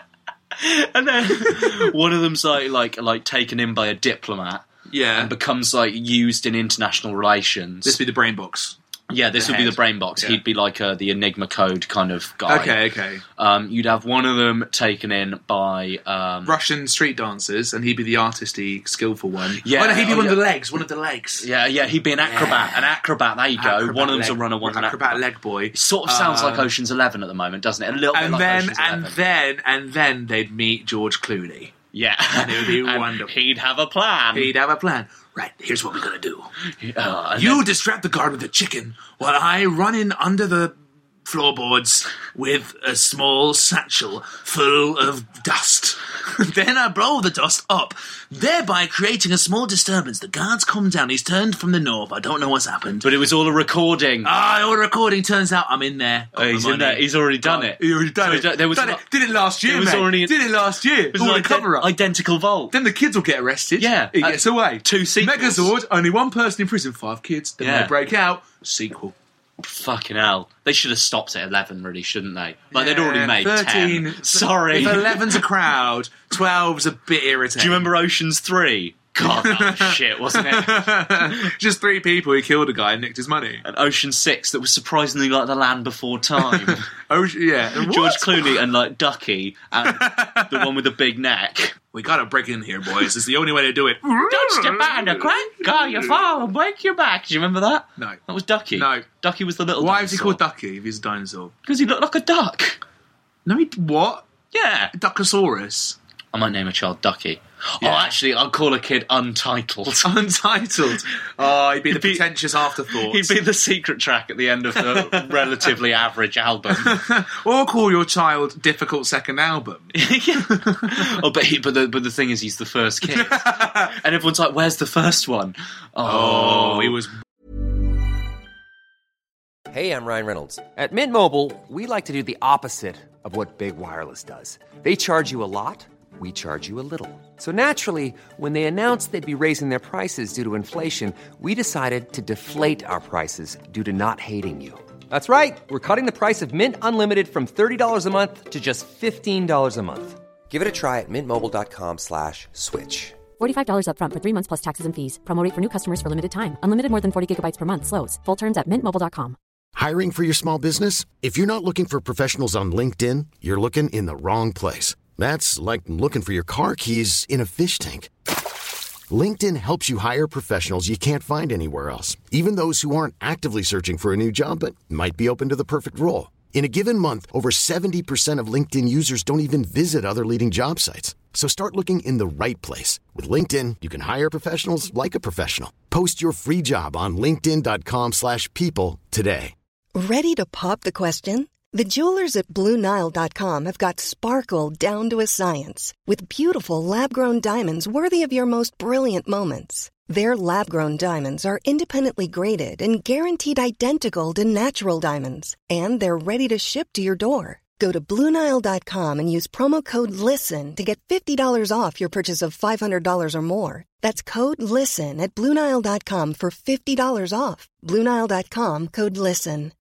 And then one of them's like, like, like taken in by a diplomat Yeah. and becomes like used in international relations. This would be the brain box. yeah, this the would be head. the brain box. Yeah. He'd be like uh, the Enigma code kind of guy. Okay, okay. Um, you'd have one of them taken in by um, Russian street dancers, and he'd be the artisty, skillful one. Yeah, Oh, no, he'd be oh, one of yeah. the legs. One of the legs. yeah, yeah. He'd be an acrobat. An acrobat. There you go. Acrobat one of them's leg- a runner. One's an acrobat acrobat. leg boy. It sort of sounds like Um, Ocean's Eleven at the moment, doesn't it? A little bit And like then, Ocean's and Eleven. then, and then they'd meet George Clooney. yeah, and it would be And wonderful. He'd have a plan. He'd have a plan. Right, here's what we're gonna do. Uh, and You then- distract the guard with the chicken, while I run in under the floorboards with a small satchel full of dust. Then I blow the dust up, thereby creating a small disturbance. The guards come down. He's turned from the north. I don't know what's happened. but it was all a recording. Ah, all recording. Turns out I'm in there. Got Oh, the he's in money. there. He's already done it. He already done So it. he's done- there was done not- it. Did it last year, It was mate. already- Did it last year. It was All an the cover up. ident- identical vault. Then the kids will get arrested. Yeah. He Uh, gets away. two sequels. Megazord, only one person in prison, five kids. Then Yeah. they break out. Sequel. Fucking hell. They should have stopped at eleven, really, shouldn't they? Like, they'd already made thirteen. ten. Sorry. If eleven's a crowd, twelve's a bit irritating. Do you remember Ocean's three? God, that was shit, wasn't it? Just three people who killed a guy and nicked his money. And Ocean six, that was surprisingly like The Land Before Time. Oh, yeah. George What? Clooney and, like, Ducky, and the one with the big neck. We gotta break in here, boys. It's the only way to do it. Don't step behind a crank, or you fall and break your back. Do you remember that? No. That was Ducky. No. Ducky was the little Why is he dinosaur. called Ducky if he's a dinosaur? Because he looked like a duck. No, he... What? Yeah. Duckosaurus. I might name a child Ducky. Oh, Yeah. actually, I'll call a kid Untitled. Untitled. Oh, he'd be the He'd be- pretentious afterthought. He'd be the secret track at the end of the relatively average album. Or call your child Difficult Second Album. Oh, but he, but the but the thing is, he's the first kid, and everyone's like, "Where's the first one?" Oh, he was... Hey, I'm Ryan Reynolds. At Mint Mobile, we like to do the opposite of what Big Wireless does. They charge you a lot, we charge you a little. So naturally, when they announced they'd be raising their prices due to inflation, we decided to deflate our prices due to not hating you. That's right. We're cutting the price of Mint Unlimited from thirty dollars a month to just fifteen dollars a month. Give it a try at mintmobile.com slash switch. forty-five dollars up front for three months plus taxes and fees. Promo rate for new customers for limited time. Unlimited more than forty gigabytes per month. Slows full terms at mint mobile dot com. Hiring for your small business? If you're not looking for professionals on LinkedIn, you're looking in the wrong place. That's like looking for your car keys in a fish tank. LinkedIn helps you hire professionals you can't find anywhere else, even those who aren't actively searching for a new job but might be open to the perfect role. In a given month, over seventy percent of LinkedIn users don't even visit other leading job sites. So start looking in the right place. With LinkedIn, you can hire professionals like a professional. Post your free job on linkedin.com slash people today. Ready to pop the question? The jewelers at Blue Nile dot com have got sparkle down to a science with beautiful lab-grown diamonds worthy of your most brilliant moments. Their lab-grown diamonds are independently graded and guaranteed identical to natural diamonds, and they're ready to ship to your door. Go to Blue Nile dot com and use promo code LISTEN to get fifty dollars off your purchase of five hundred dollars or more. That's code LISTEN at Blue Nile dot com for fifty dollars off. Blue Nile dot com, code LISTEN.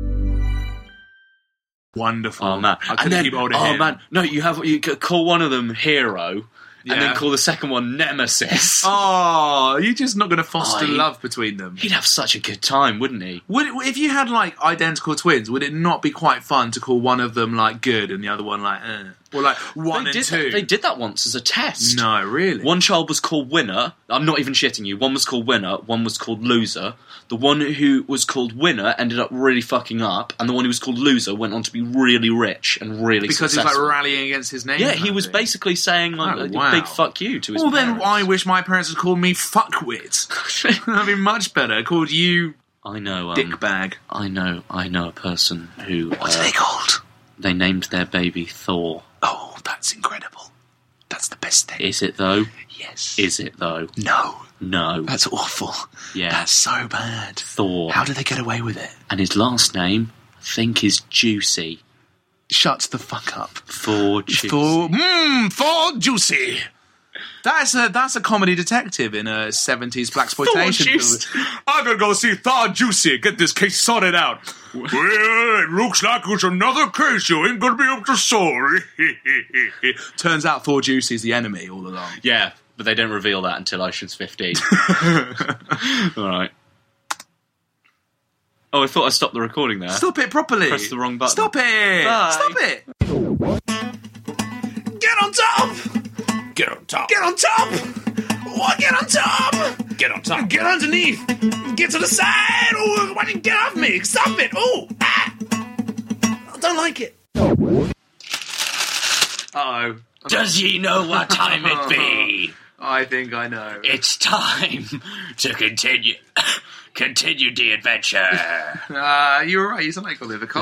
Wonderful. Oh man! I And then, keep hold of oh him. man! No, you have you could call one of them Hero, Yeah. and then call the second one Nemesis. Oh, you're just not going to foster Oh, he- love between them. He'd have such a good time, wouldn't he? Would it, if you had like identical twins, would it not be quite fun to call one of them like good and the other one like eh? Or like one they and did two? That, they did that once as a test. No, really. One child was called Winner. I'm not even shitting you. One was called Winner. One was called Loser. The one who was called Winner ended up really fucking up, and the one who was called Loser went on to be really rich and really because successful. he was like rallying against his name. Yeah, kind he of was thing. basically saying like Oh, a wow. big fuck you to his Well, then parents. I wish my parents had called me fuckwit. That'd be much better. Called you I know. Um, dickbag. I know. I know a person who. What uh, are they called? They named their baby Thor. Oh, that's incredible. That's the best thing. Is it though? Yes. Is it though? No. No. That's awful. Yeah. That's so bad. Thor. How do they get away with it? And his last name, I think, is Juicy. Shut the fuck up. Thor Juicy. Thor, mmm, Thor Juicy. That's a that's a comedy detective in a seventies blaxploitation film. I'm gonna go see Thor Juicy, get this case sorted out. Well, it looks like it's another case you ain't gonna be able to solve. Turns out Thor Juicy is the enemy all along. Yeah, but they don't reveal that until Ocean's fifteen. Alright. Oh, I thought I stopped the recording there. Stop it properly. Press the wrong button. Stop it. Bye. Stop it. Get on top! Get on top! Get on top! What? Get on top! Get on top! Get underneath! Get to the side! Oh, why did you get off me? Stop it! Oh! Ah! I don't like it. Uh-oh. Does ye know what time it be? I think I know. It's time to continue continue the adventure. Uh, you were right. You sound like Oliver Cole.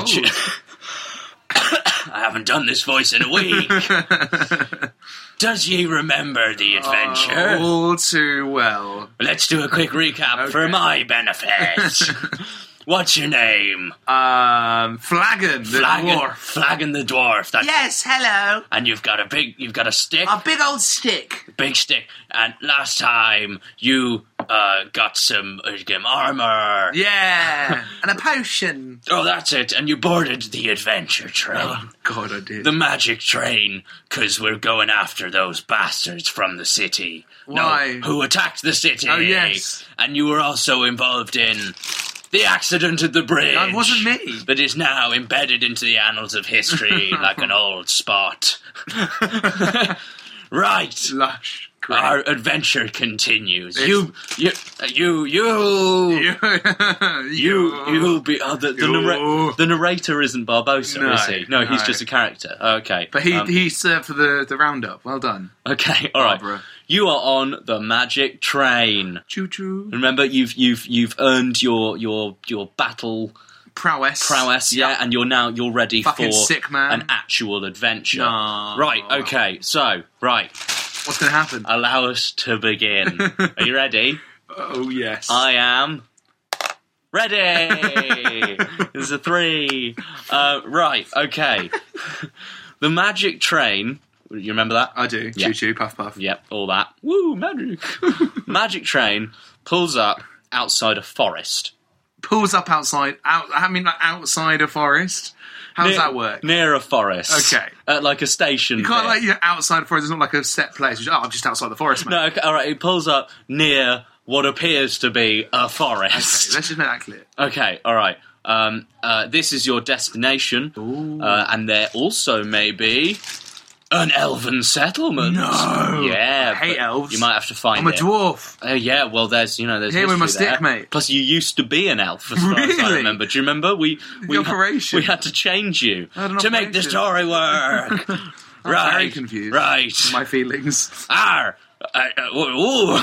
I haven't done this voice in a week. Does ye remember the adventure? All too well. Let's do a quick recap for Okay. my benefit. What's your name? Um, Flagon, the Flagon, dwarf. Flagon the dwarf. That's, Yes, hello. And you've got a big, you've got a stick, A big old stick. big stick. And last time you uh, got some, uh, some armor. Yeah, and a potion. Oh, that's it. And you boarded the adventure train. Oh, God, I did. The magic train, because we're going after those bastards from the city. Why? No, who attacked the city. Oh, yes. And you were also involved in the accident at the bridge. That wasn't me. That is now embedded into the annals of history like an old spot. Right. Lush. Great. Our adventure continues. It's- You, you, you, you, you, you, you be. Oh, the, the, You. narra- the narrator isn't Barbosa, No, is he? No, he's no. just a character. Okay, But he um, he served for the, the roundup. Well done. Okay, all right. Barbara. You are on the magic train. Choo choo. Remember, you've you've you've earned your your your battle Prowess. prowess, yeah, Yep. and you're now you're ready Fucking for sick, man. an actual adventure. No. Right. Okay. So, right. What's going to happen? Allow us to begin. Are you ready? Oh, yes. I am ready. There's a three. Uh, right. Okay. The magic train. You remember that? I do. Yeah. Choo choo, puff puff. Yep, all that. Woo, magic. Magic train pulls up outside a forest. Pulls up outside. Out. I mean, like outside a forest. How near, does that work? Near a forest. Okay. At like a station. You can't, bit. like, you're outside the forest. It's not like a set place. You're, oh, I'm just outside the forest, mate. No, okay, all right. He pulls up near what appears to be a forest. Okay, let's just make that clear. Okay, all right. Um, uh, this is your destination, uh, and there also may be an elven settlement. No! Yeah, I hate but elves. You might have to find I'm a it. dwarf. Uh, yeah, well, there's you know there's Here with history my stick, there. mate. Plus, you used to be an elf, as far as I Really? remember. Do you remember? We we The operation. we had to change you I had an to make the operation. story work. I'm right, very confused. Right, My feelings. Arr. Uh, uh, ooh, ooh.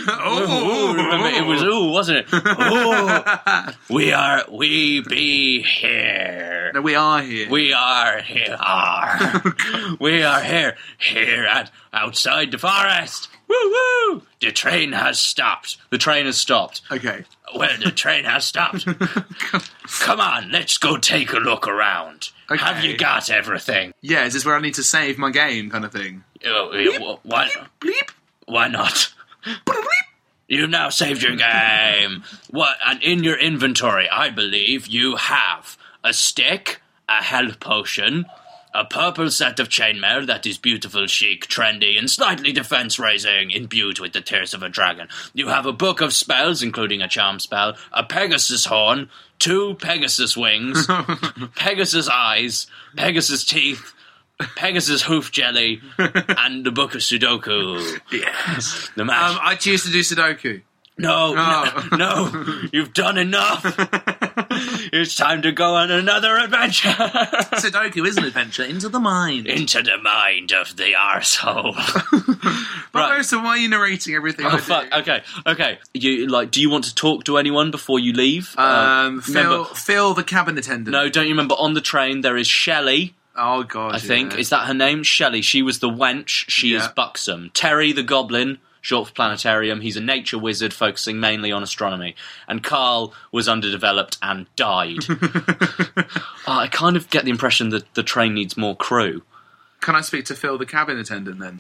Oh, Remember, it was ooh, wasn't it? Ooh. we are, we be here. No, we are here. We are here. Arr. we are here, here at outside the forest. Woo woo! The train has stopped. The train has stopped. Okay. Well, the train has stopped. Come on, let's go take a look around. Okay. Have you got everything? Yeah, is this where I need to save my game, kind of thing? Uh, yeah, wh- why, Bleep. why not? Bleep. You've now saved your game. What? And in your inventory, I believe you have a stick, a health potion, a purple set of chainmail that is beautiful, chic, trendy, and slightly defense-raising, imbued with the tears of a dragon. You have a book of spells, including a charm spell, a Pegasus horn, two Pegasus wings, Pegasus eyes, Pegasus teeth, Pegasus hoof jelly, and the book of Sudoku. Yes. The match. Um, I choose to do Sudoku. No, Oh. no, no, you've done enough. It's time to go on another adventure. Sudoku is an adventure into the mind. Into the mind of the arsehole. Right. Right. So why are you narrating everything? Oh, I fuck. do? Okay, okay. You like? Do you want to talk to anyone before you leave? Um, Uh, Phil, remember- Phil, the cabin attendant. no, don't you remember? On the train, there is Shelley. Oh god. I think yeah. is that her name? Shelley. She was the wench. She is Yeah. buxom. Terry the goblin. Short for planetarium. He's a nature wizard focusing mainly on astronomy. And Carl was underdeveloped and died. uh, I kind of get the impression that the train needs more crew. Can I speak to Phil, the cabin attendant, then?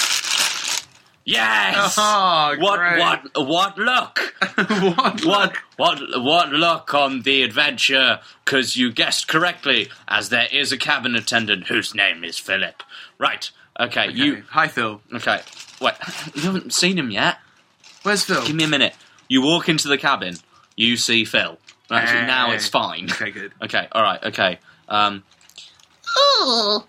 Yes! Oh, what, great. what, what luck! What? What, what, what luck on the adventure, because you guessed correctly, as there is a cabin attendant whose name is Philip. Right, okay, Okay. you... Hi, Phil. Okay, wait, you haven't seen him yet? Where's Phil? Give me a minute. You walk into the cabin, you see Phil. Actually, now Hey. it's fine. Okay, good. Okay, alright, okay. Um, Oh,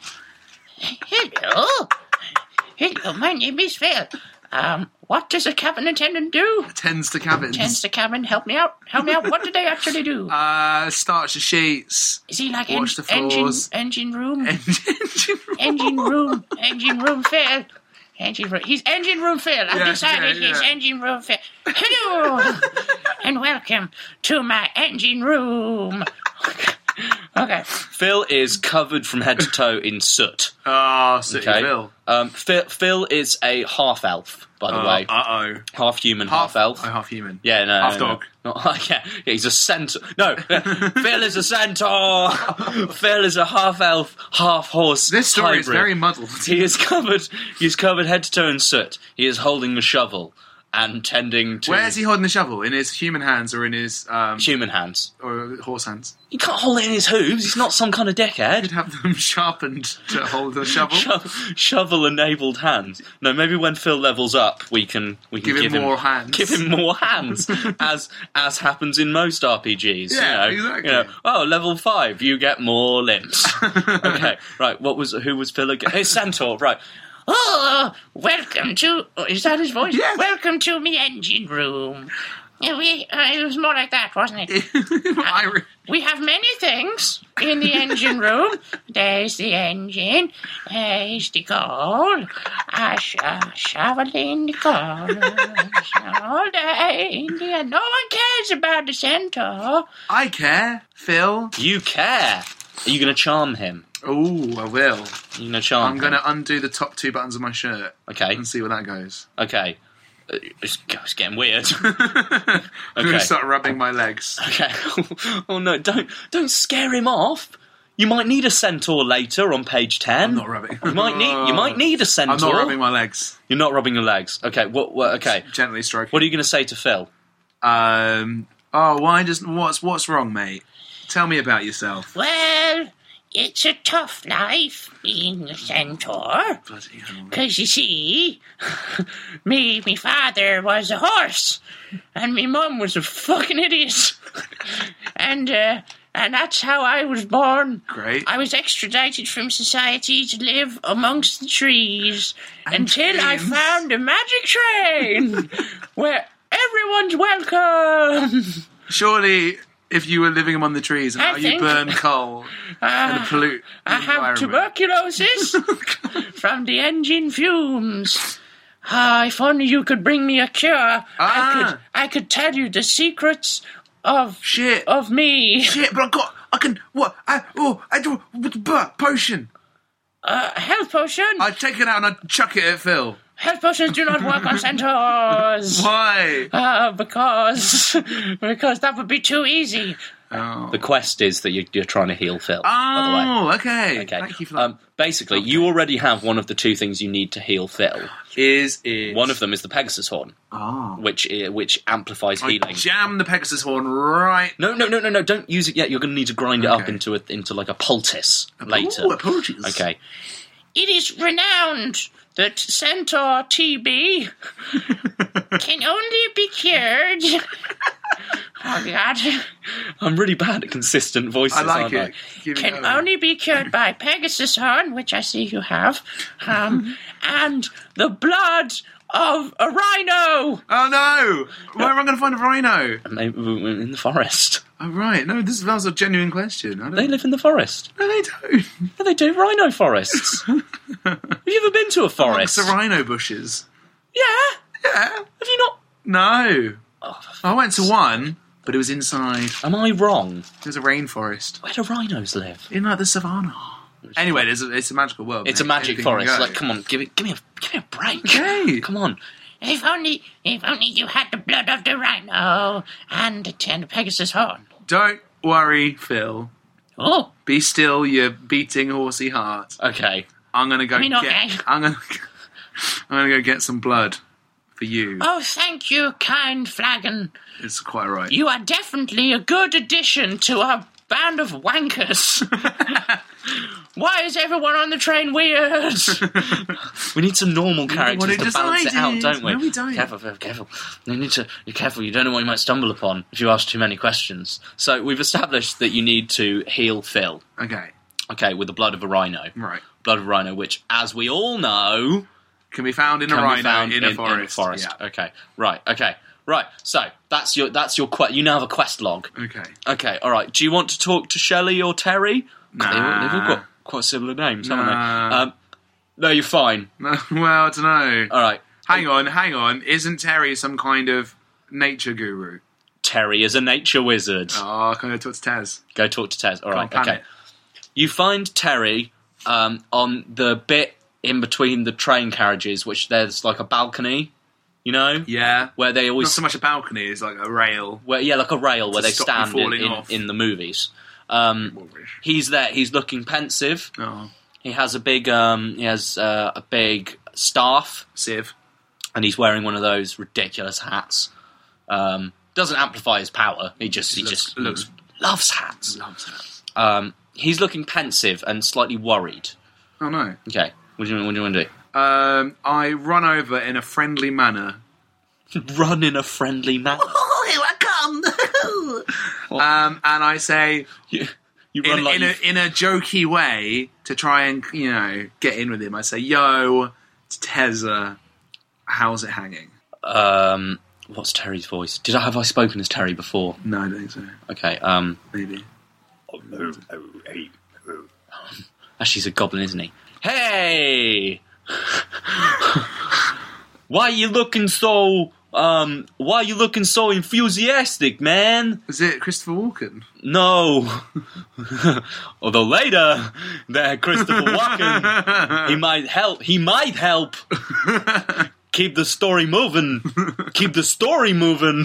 hello. Hello, my name is Phil. Um, what does a cabin attendant do? Tends to cabins. Tends to cabin, help me out. Help me out. What do they actually do? Uh, starts the sheets. Is he like en- Wash the engine, floors. engine room? Engine, engine room. engine room. Engine room Phil. Engine room. He's engine room Phil. I've Yeah, decided yeah, he's yeah. engine room Phil. Hello, and welcome to my engine room. Okay. Phil is covered from head to toe in soot. Oh, City Okay. Phil. Um, Phil, Phil is a half elf, by the Uh way. oh. Half human, half, elf. Oh, half human. Yeah, no, Half no, dog. No. Not- yeah, yeah, he's a centaur. No, Phil is a centaur. Phil is a half elf, half horse. This story is hybrid. very muddled. He is covered. He's covered head to toe in soot. He is holding a shovel and tending to Where's he holding the shovel? In his human hands or in his um, human hands. or horse hands? You can't hold it in his hooves. He's not some kind of You'd dickhead. have them sharpened to hold the shovel. Sho- shovel-enabled hands. No, maybe when Phil levels up, we can we can Give him give more hands. Give him more hands, as as happens in most R P Gs. Yeah, you know, exactly. You know, oh, level five, you get more limbs. Okay, right. What was who was Phil again? It's Centaur, right? Oh, welcome to... oh, is that his voice? Yes. Welcome to me engine room. Yeah, we, uh, it was more like that, wasn't it? Irish. We have many things in the engine room. There's the engine. There's the coal. I sh- uh, shoveling the coal all day. Yeah, no one cares about the centaur. I care, Phil. You care. Are you going to charm him? Oh, I will. Are you going to charm I'm him? going to undo the top two buttons of my shirt. Okay. And see where that goes. Okay. Uh, It's, it's getting weird. I'm going Okay. to start rubbing my legs. Okay. Oh no! Don't don't scare him off. You might need a centaur later on page ten. I'm not rubbing. You might need. You might need a centaur. I'm not rubbing my legs. You're not rubbing your legs. Okay. What? what okay. Gently stroking. What are you going to say to Phil? Um. Oh, why does what's what's wrong, mate? Tell me about yourself. Well, it's a tough life being a centaur. Because you see, me, me father was a horse, and me mum was a fucking idiot. and, uh, and that's how I was born. Great. I was extradited from society to live amongst the trees And until I trains. found a magic train where everyone's welcome. Surely, if you were living among the trees and I how you think- burn coal and Uh, pollute the I have environment. tuberculosis from the engine fumes. Ah, if only you could bring me a cure, I Ah. could I could tell you the secrets of Shit. of me. Shit, but I got, I can, what, I, oh, I do, but, potion. Uh, health potion. I'd take it out and I'd chuck it at Phil. Health potions do not work on centaurs. Why? Uh, because because that would be too easy. Oh. The quest is that you're, you're trying to heal Phil, by Oh, okay. the way. Okay. Thank you for that. Um, basically, you already have one of the two things you need to heal Phil. is it? One of them is the Pegasus horn, Oh. which i- which amplifies I healing. jam the Pegasus horn right. No, no, no, no, no! Don't use it yet. You're going to need to grind it up Okay. into a, into like a poultice later. Ooh, apologies. Okay. It is renowned that centaur T B can only be cured. Oh God. I'm really bad at consistent voices, I like aren't it. Keep it Can going. only be cured by Pegasus horn, which I see you have, um, and the blood of a rhino. Oh no! Where am I going to find a rhino? I? Maybe we're in the forest. Oh right, no, this was a genuine question. I don't. They live in the forest. No, they don't. Yeah, they do. Rhino forests. Have you ever been to a Amongst forest? the rhino bushes. Yeah. Yeah. Have you not? No. I went to one, but it was inside. Am I wrong? It was a rainforest Where do rhinos live? in like the savannah. Anyway, it's a, it's a magical world. It's a mate. magic Anything forest. can go. Like, come on, give it, give me a, give me a break. Okay. Come on. If only, if only you had the blood of the rhino and the ten Pegasus horn. Don't worry, Phil. Oh, Be still, you beating horsey heart. Okay. I'm gonna go I mean, get. okay. I'm gonna. I'm gonna go get some blood for you. oh, thank you, kind flagon. It's quite right. You are definitely a good addition to our band of wankers. Why is everyone on the train weird? We need some normal what characters it to balance it out, decided. don't we? No, we don't. Careful, careful, careful. You need to. You're careful. You don't know what you might stumble upon if you ask too many questions. So we've established that you need to heal Phil. Okay. Okay, with the blood of a rhino. Right. Blood of a rhino, which, as we all know, Can be found in can a be rhino found in, a forest. forest. Yeah. Okay. Right. Okay. Right. So that's your that's your quest. You now have a quest log. Okay. Okay. All right. Do you want to talk to Shelley or Terry? Nah. They've, all- they've all got quite similar names, haven't Nah. they? Um, no, you're fine. Well, I don't know. All right. Hang on, hang on. Isn't Terry some kind of nature guru? Terry is a nature wizard. Oh, can I go talk to Taz? Go talk to Tez. All Go right. on, plan Okay. it. You find Terry um, on the bit in between the train carriages, which there's like a balcony, you know, Yeah. where they Not always so much a balcony, it's like a rail. where yeah, like a rail where To they stop you stand in, falling in, off. in the movies. Um, he's there. He's looking pensive. Oh, He has a big um, he has uh, a big staff, Civ. and he's wearing one of those ridiculous hats. Um, doesn't amplify his power. He just he Looks- just looks- loves hats. Loves that. Um, he's looking pensive and slightly worried. Oh no. Okay, what do you what do you want to do? Um, I run over in a friendly manner. Run in a friendly manner. Oh, here I come! um, and I say, You, you run in, like in, a, you've- in a jokey way, to try and, you know, get in with him, I say, yo, it's Tezza. How's it hanging? um, what's Terry's voice? Did I have I spoken as Terry before? No, I don't think so. Okay. Um, Maybe. actually, he's a goblin, isn't he? Hey! Why are you looking so? Um, why are you looking so enthusiastic, man? Is it Christopher Walken? No. Although later, that Christopher Walken, he might help. He might help. Keep the story moving. Keep the story moving.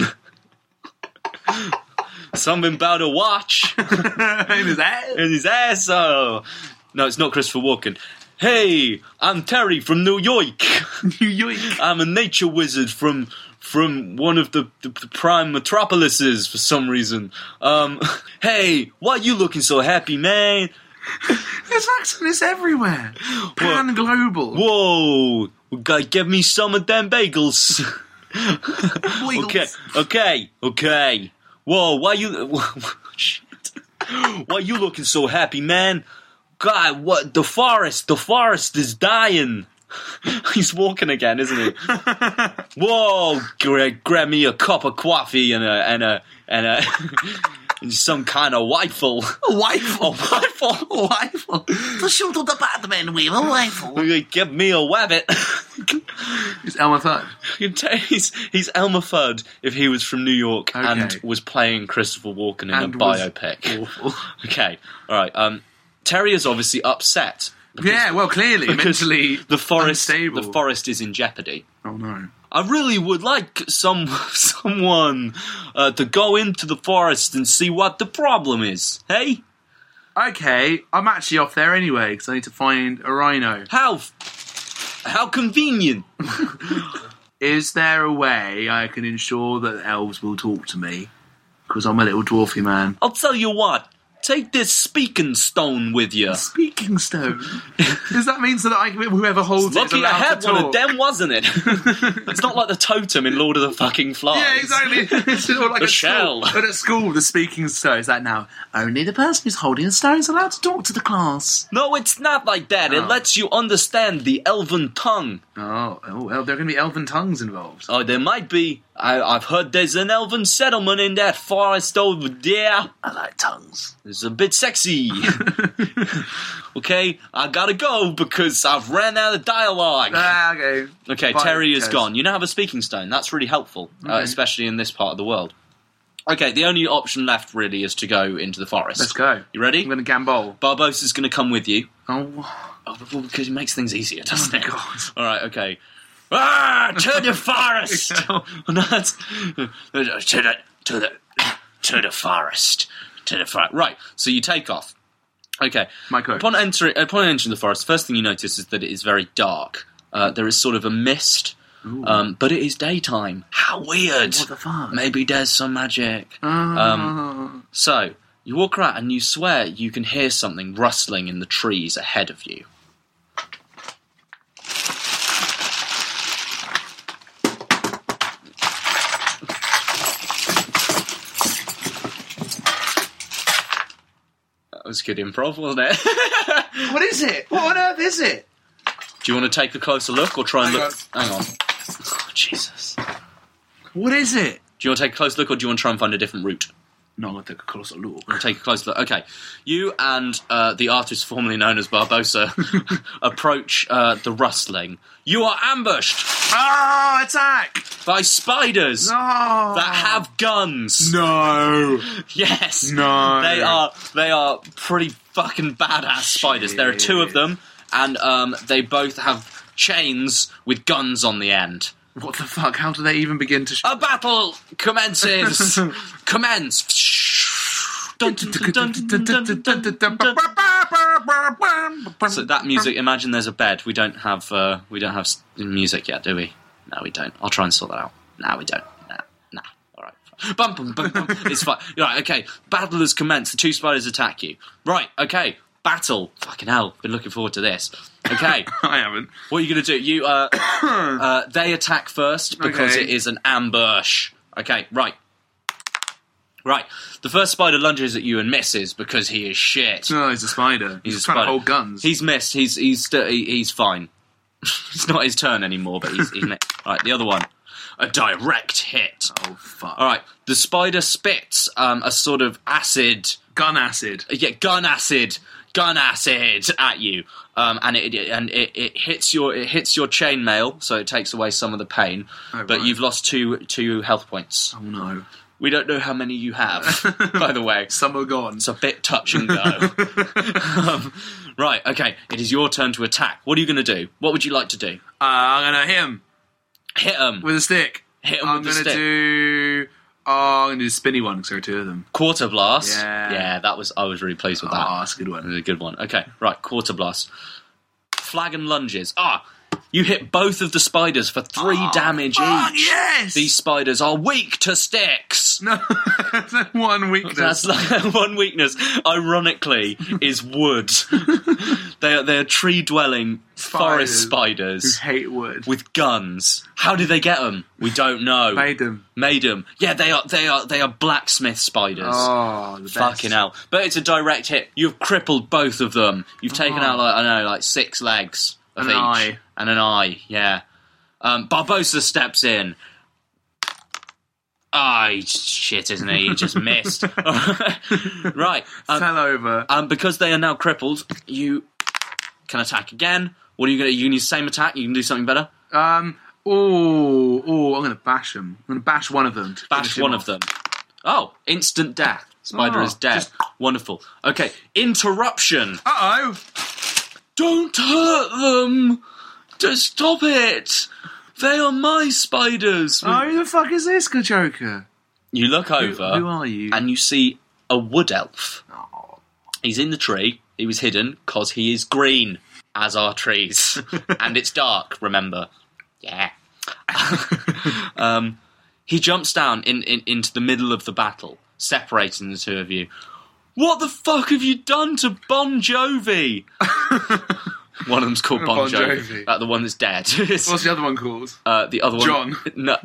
Something about a watch In his ass? in his ass. Oh. No, it's not Christopher Walken. Hey, I'm Terry from New York. New York. I'm a nature wizard from from one of the, the, the prime metropolises for some reason. Um, hey, why you looking so happy, man? There's vaccines everywhere. Pan global. Whoa! Guy, give me some of them bagels. okay, okay, okay. Whoa, why you... Shit. Why you looking so happy, man? God, what? The forest, the forest is dying. He's walking again, isn't he? Whoa! Greg, grab me a cup of coffee and a and a and a and some kind of wifle. A wifle. A wifle. A wifle. To shoot at the Batman with a wifle. Give me a wabbit. He's Elmer Fudd. He's, he's Elmer Fudd if he was from New York Okay. and was playing Christopher Walken in And a was biopic. awful. Okay, all right. Um, Terry is obviously upset. Because, Yeah, well, clearly, because mentally the forest, unstable. the forest is in jeopardy. Oh no. I really would like some someone uh, to go into the forest and see what the problem is. Hey, Okay, I'm actually off there anyway because I need to find a rhino. how how convenient. Is there a way I can ensure that elves will talk to me? Because I'm a little dwarfy man. I'll tell you what. Take this speaking stone with you. Speaking stone. Does that mean so that I, whoever holds it is Lucky I allowed had to one talk? of them, wasn't it? It's not like the totem in Lord of the fucking Flies. Yeah, exactly. It's sort of like The at shell. School. But at school, the speaking stone is that now only the person who's holding the stone is allowed to talk to the class. No, it's not like that. It Oh. lets you understand the elven tongue. Oh, oh well, there are going to be elven tongues involved. Oh, there might be. I, I've heard there's an elven settlement in that forest over there. I like tongues. It's a bit sexy. Okay, I gotta go because I've ran out of dialogue. Ah, okay. Okay, Bye, Terry is Tez. gone. You now have a speaking stone. That's really helpful, uh, Okay. especially in this part of the world. Okay, the only option left really is to go into the forest. Let's go. You ready? I'm going to gambol. Barbossa's going to come with you. Oh, Oh, well, because it makes things easier, doesn't Oh, it? God. All right, okay. Ah, to the forest. No, that's- to the to the to the forest. To the forest. Right. So you take off. Okay. My coat. Upon entering, upon entering the forest, the first thing you notice is that it is very dark. Uh, there is sort of a mist, um, but it is daytime. How weird! What the fuck? Maybe there's some magic. Ah. Um, so you walk around and you swear you can hear something rustling in the trees ahead of you. That was good improv, wasn't it? What is it? What on earth is it? Do you want to take a closer look or try and Hang look? Hang on. Oh, Jesus. What is it? Do you want to take a close look or do you want to try and find a different route? No, I'm going to take a closer look. We'll take a close look. Okay. You and uh, the artist formerly known as Barbossa approach uh, the rustling. You are ambushed Oh, attack! by spiders No! that have guns. No! Yes. No. They are they are pretty fucking badass spiders. There are two of them, and um, they both have chains with guns on the end. What the fuck? How do they even begin to... Sh- A battle commences. Commence. Dun, dun, dun, dun, dun, dun, dun, dun, dun, dun. So that music. Imagine there's a bed. We don't have. Uh, we don't have s- music yet, do we? No, we don't. I'll try and sort that out. No, we don't. Nah, nah. All right. Fine. Bum, bum, bum, bum. It's fine. Right. Okay. Battle has commenced. The two spiders attack you. Right. Okay. Battle. Fucking hell. Been looking forward to this. Okay. I haven't. What are you going to do? You. Uh, uh, they attack first because Okay. it is an ambush. Okay. Right. Right. The first spider lunges at you and misses because he is shit. No, he's a spider. He's, He's a trying spider. to hold guns. He's missed. He's he's st- he, he's fine. It's not his turn anymore, but he's, he's missed. Right, the other one, a direct hit. Oh, fuck. All right, the spider spits um, a sort of acid, Gun acid. yeah, gun acid, gun acid at you, um, and it and it, it hits your it hits your chainmail, so it takes away some of the pain. Oh, but right. you've lost two two health points. Oh, no. We don't know how many you have, by the way. Some are gone. It's a bit touch and go. um, right, okay, it is your turn to attack. What are you going to do? What would you like to do? Uh, I'm going to hit him Hit them. with a stick. Hit 'em I'm with the gonna stick. do... Oh, I'm going to do the spinny one because there are two of them. Quarter blast. Yeah. Yeah, that was. I was really pleased with Oh, that. that's a good That one. was a good one. Okay, right, quarter blast. Flag and lunges. Ah, you hit both of the spiders for three Oh, damage fuck, each. yes! These spiders are weak to sticks. weakness. No, that's one weakness. That's like one weakness. Ironically, is wood. they are they are tree dwelling forest spiders who hate wood with guns. How did they get them? We don't know. Made them. Made them. Yeah, they are they are they are blacksmith spiders. Oh, the best. Fucking hell! But it's a direct hit. You've crippled both of them. You've taken Oh. out like I don't know, like six legs of And an each eye. and an eye. Yeah. Um, Barbosa steps in. Ah, he's shit, isn't he? He just missed. Right. Um, Fell over. um, because they are now crippled, you can attack again. What are you going to... You can use the same attack? You can do something better? Um. Oh, oh! I'm going to bash them. I'm going to bash one of them. to Bash finish him one off. of them. Oh, instant death. Spider Oh, is dead. just- Wonderful. Okay, interruption. Uh-oh! Don't hurt them! Just stop it! They are my spiders! Oh, who the fuck is this, good Joker? You look Who, over... who are you? and you see a wood elf. Oh. He's in the tree. He was hidden because he is green, as are trees. And it's dark, remember. Yeah. um, he jumps down in, in, into the middle of the battle, separating the two of you. What the fuck have you done to Bon Jovi? One of them's called Bon, Bon Jovi. Jovi. Uh, the one that's dead. What's the other one called? Uh, the other one... John. No.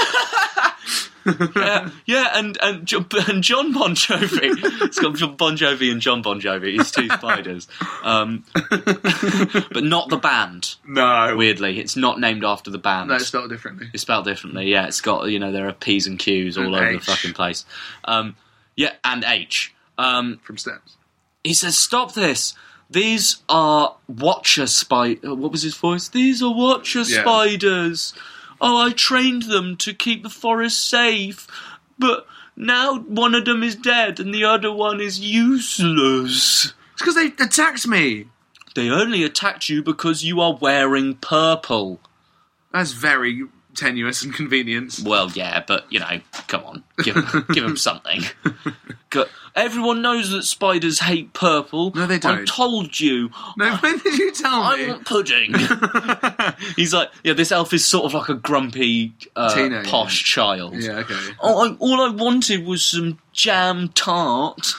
yeah, yeah, and and, Jo- and John Bon Jovi. It's got Bon Jovi and John Bon Jovi. It's two spiders, um, but not the band. No. Weirdly, it's not named after the band. No, it's spelled differently. It's spelled differently. Yeah, it's got, you know, there are P's and Q's all And over H. the fucking place. Um, yeah, and H. Um, From Steps. he says, "Stop this. These are Watcher spider. What was his voice? These are Watcher Yeah. spiders. Oh, I trained them to keep the forest safe, but now one of them is dead and the other one is useless. It's because they attacked me. They only attacked you because you are wearing purple." That's very tenuous and convenient. Well, yeah, but, you know, come on, give them, give them something. Go- Everyone knows that spiders hate purple. No, they I don't. told you. No, when did you tell I me? want pudding. He's like, yeah, this elf is sort of like a grumpy, uh, Teenager. posh child. Yeah, okay. Oh, I, all I wanted was some jam tart.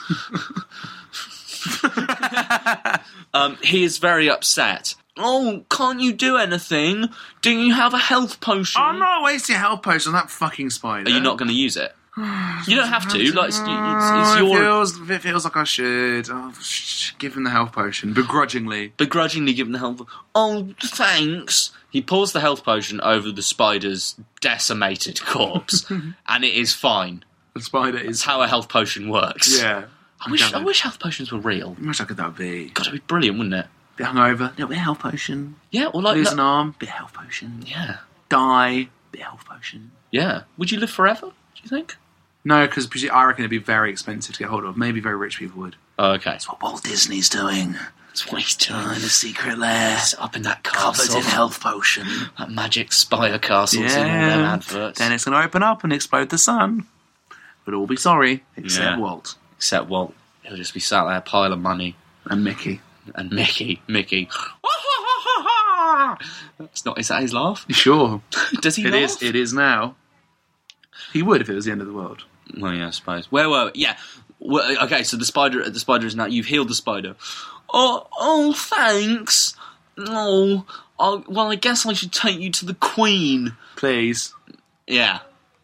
um, he is very upset. Oh, can't you do anything? Do you have a health potion? I'm not wasting a health potion on that fucking spider. Are you not going to use it? You don't have to. Like, it's, it's, Oh, it's your... It feels, it feels like I should. Oh, sh- give him the health potion, begrudgingly. begrudgingly given the health. Oh, thanks. He pours the health potion over the spider's decimated corpse, and it is fine. The spider It's is. how a health potion works. Yeah. I wish. I wish health potions were real. How much like could that be? God, it'd be brilliant, wouldn't it? Bit hungover, little bit of health potion. Yeah. Well, like. Lose that- an arm, bit of health potion. yeah. Die, bit of health potion. Yeah. Would you live forever? Do you think? No, because I reckon it'd be very expensive to get hold of. Maybe very rich people would. Oh, okay. That's what Walt Disney's doing. That's what he's doing. In a secret lair. It's up in that Covered castle. in health potion. That magic spire castle in all them adverts. Then it's going to open up and explode the sun. We'll all be sorry, except Yeah. Walt. Except Walt. He'll just be sat there, pile of money. And Mickey. And Mickey. Mickey. That's not. Is that his laugh? You sure? Does he It laugh? is. It is now. He would if it was the end of the world. Well, yeah, I suppose. Where were we? Yeah. Well, okay, so the spider, the spider is now. You've healed the spider. Oh, oh, thanks. Oh, I, well, I guess I should take you to the Queen. Please. Yeah.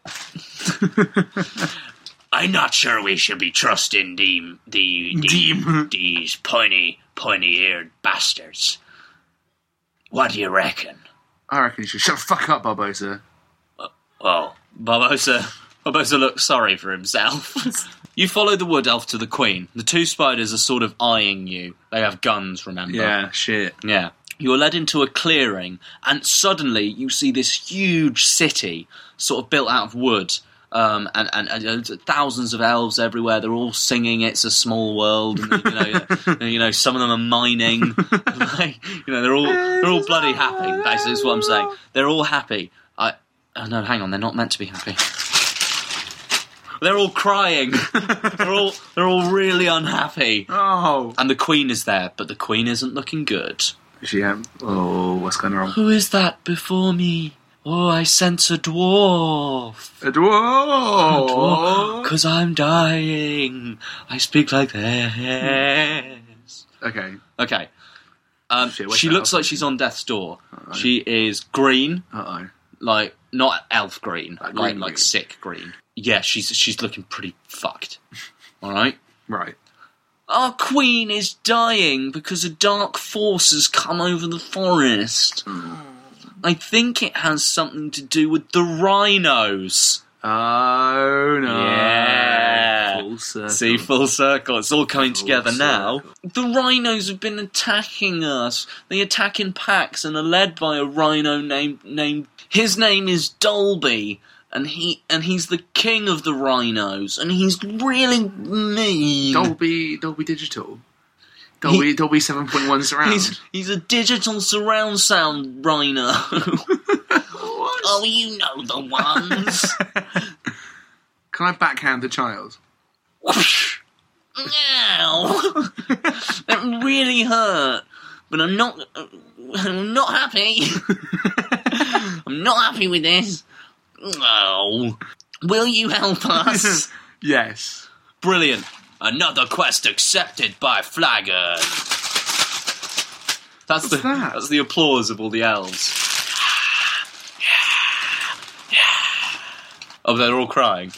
I'm not sure we should be trusting the the, the Deem. these pointy pointy eared bastards. What do you reckon? I reckon you should shut the fuck up, Barbosa. Well, Barbosa, Barbosa looks sorry for himself. You follow the wood elf to the Queen. The two spiders are sort of eyeing you. They have guns, remember? Yeah, shit. Yeah. You're led into a clearing, and suddenly you see this huge city, sort of built out of wood, um, and, and, and thousands of elves everywhere. They're all singing "It's a Small World," and you know, you know, some of them are mining. Like, you know, they're all they're all bloody happy. Basically, is what I'm saying. They're all happy. I oh no, hang on, they're not meant to be happy. They're all crying. they're all they're all really unhappy. Oh. And the Queen is there, but the Queen isn't looking good. She, um, oh, what's going on? Who is that before me? Oh, I sense a dwarf. A dwarf. Because I'm dying. I speak like this. Okay. Okay. Um, Shit, what's she that looks elf? like she's on death's door. Uh-oh. She is green. Uh-oh. Like, not elf green. Like Like, green like green. sick green. Yeah, she's she's looking pretty fucked. Alright? Right. Our queen is dying because a dark force has come over the forest. I think it has something to do with the rhinos. Oh, no. Yeah. Full circle. See, full circle. It's all coming Full together now. circle. The rhinos have been attacking us. They attack in packs and are led by a rhino named named. His name is Dolby, and he and he's the king of the rhinos, and he's really mean. Dolby, Dolby Digital. Dolby, He- Dolby seven point one surround. He's he's a digital surround sound rhino. Oh, you know the ones. Can I backhand the child? Whoosh. Ow. That really hurt. But I'm not. I'm not happy. I'm not happy with this. Oh. Will you help us? Yes. Brilliant. Another quest accepted by Flagon. That's the that? that's the applause of all the elves. Oh, they're all crying.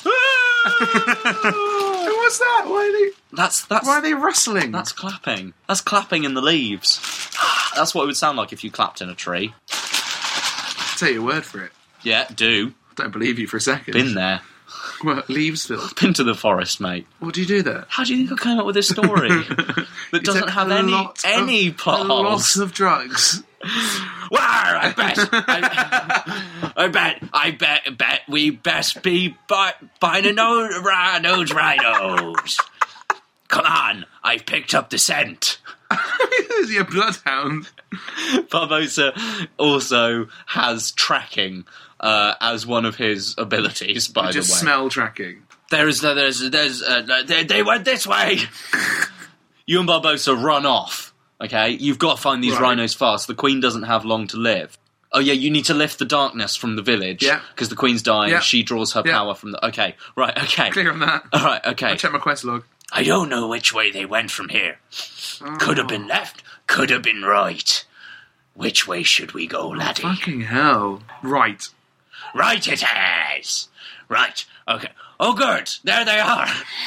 What's that? Why are they? That's that's Why are they rustling? that's clapping. That's clapping in the leaves. That's what it would sound like if you clapped in a tree. I'll take your word for it. Yeah, do. I don't believe you for a second. Been there. What, Leavesville? Been to the forest, mate. What do you do there? How do you think I came up with this story? That You doesn't took have a any lot any of, potholes. A lot of drugs. Wow, I bet, I, I bet, I bet, bet we best be by, buying those rhinos, rhinos. Come on, I've picked up the scent. Is he a bloodhound? Barbosa also has tracking uh, as one of his abilities, by Just the way. smell tracking. There is, uh, there's, there's, uh, they, they went this way. You and Barbosa run off. Okay, you've got to find these Right. rhinos fast. The queen doesn't have long to live. Oh yeah, you need to lift the darkness from the village. Yeah. Because the queen's dying. Yeah. She draws her Yeah. power from the. Okay, right. Okay. Clear on that. All right. Okay. I'll check my quest log. I don't know which way they went from here. Oh. Could have been left. Could have been right. Which way should we go, laddie? Fucking hell. Right. Right, it is. Right. Okay. Oh, good. There they are.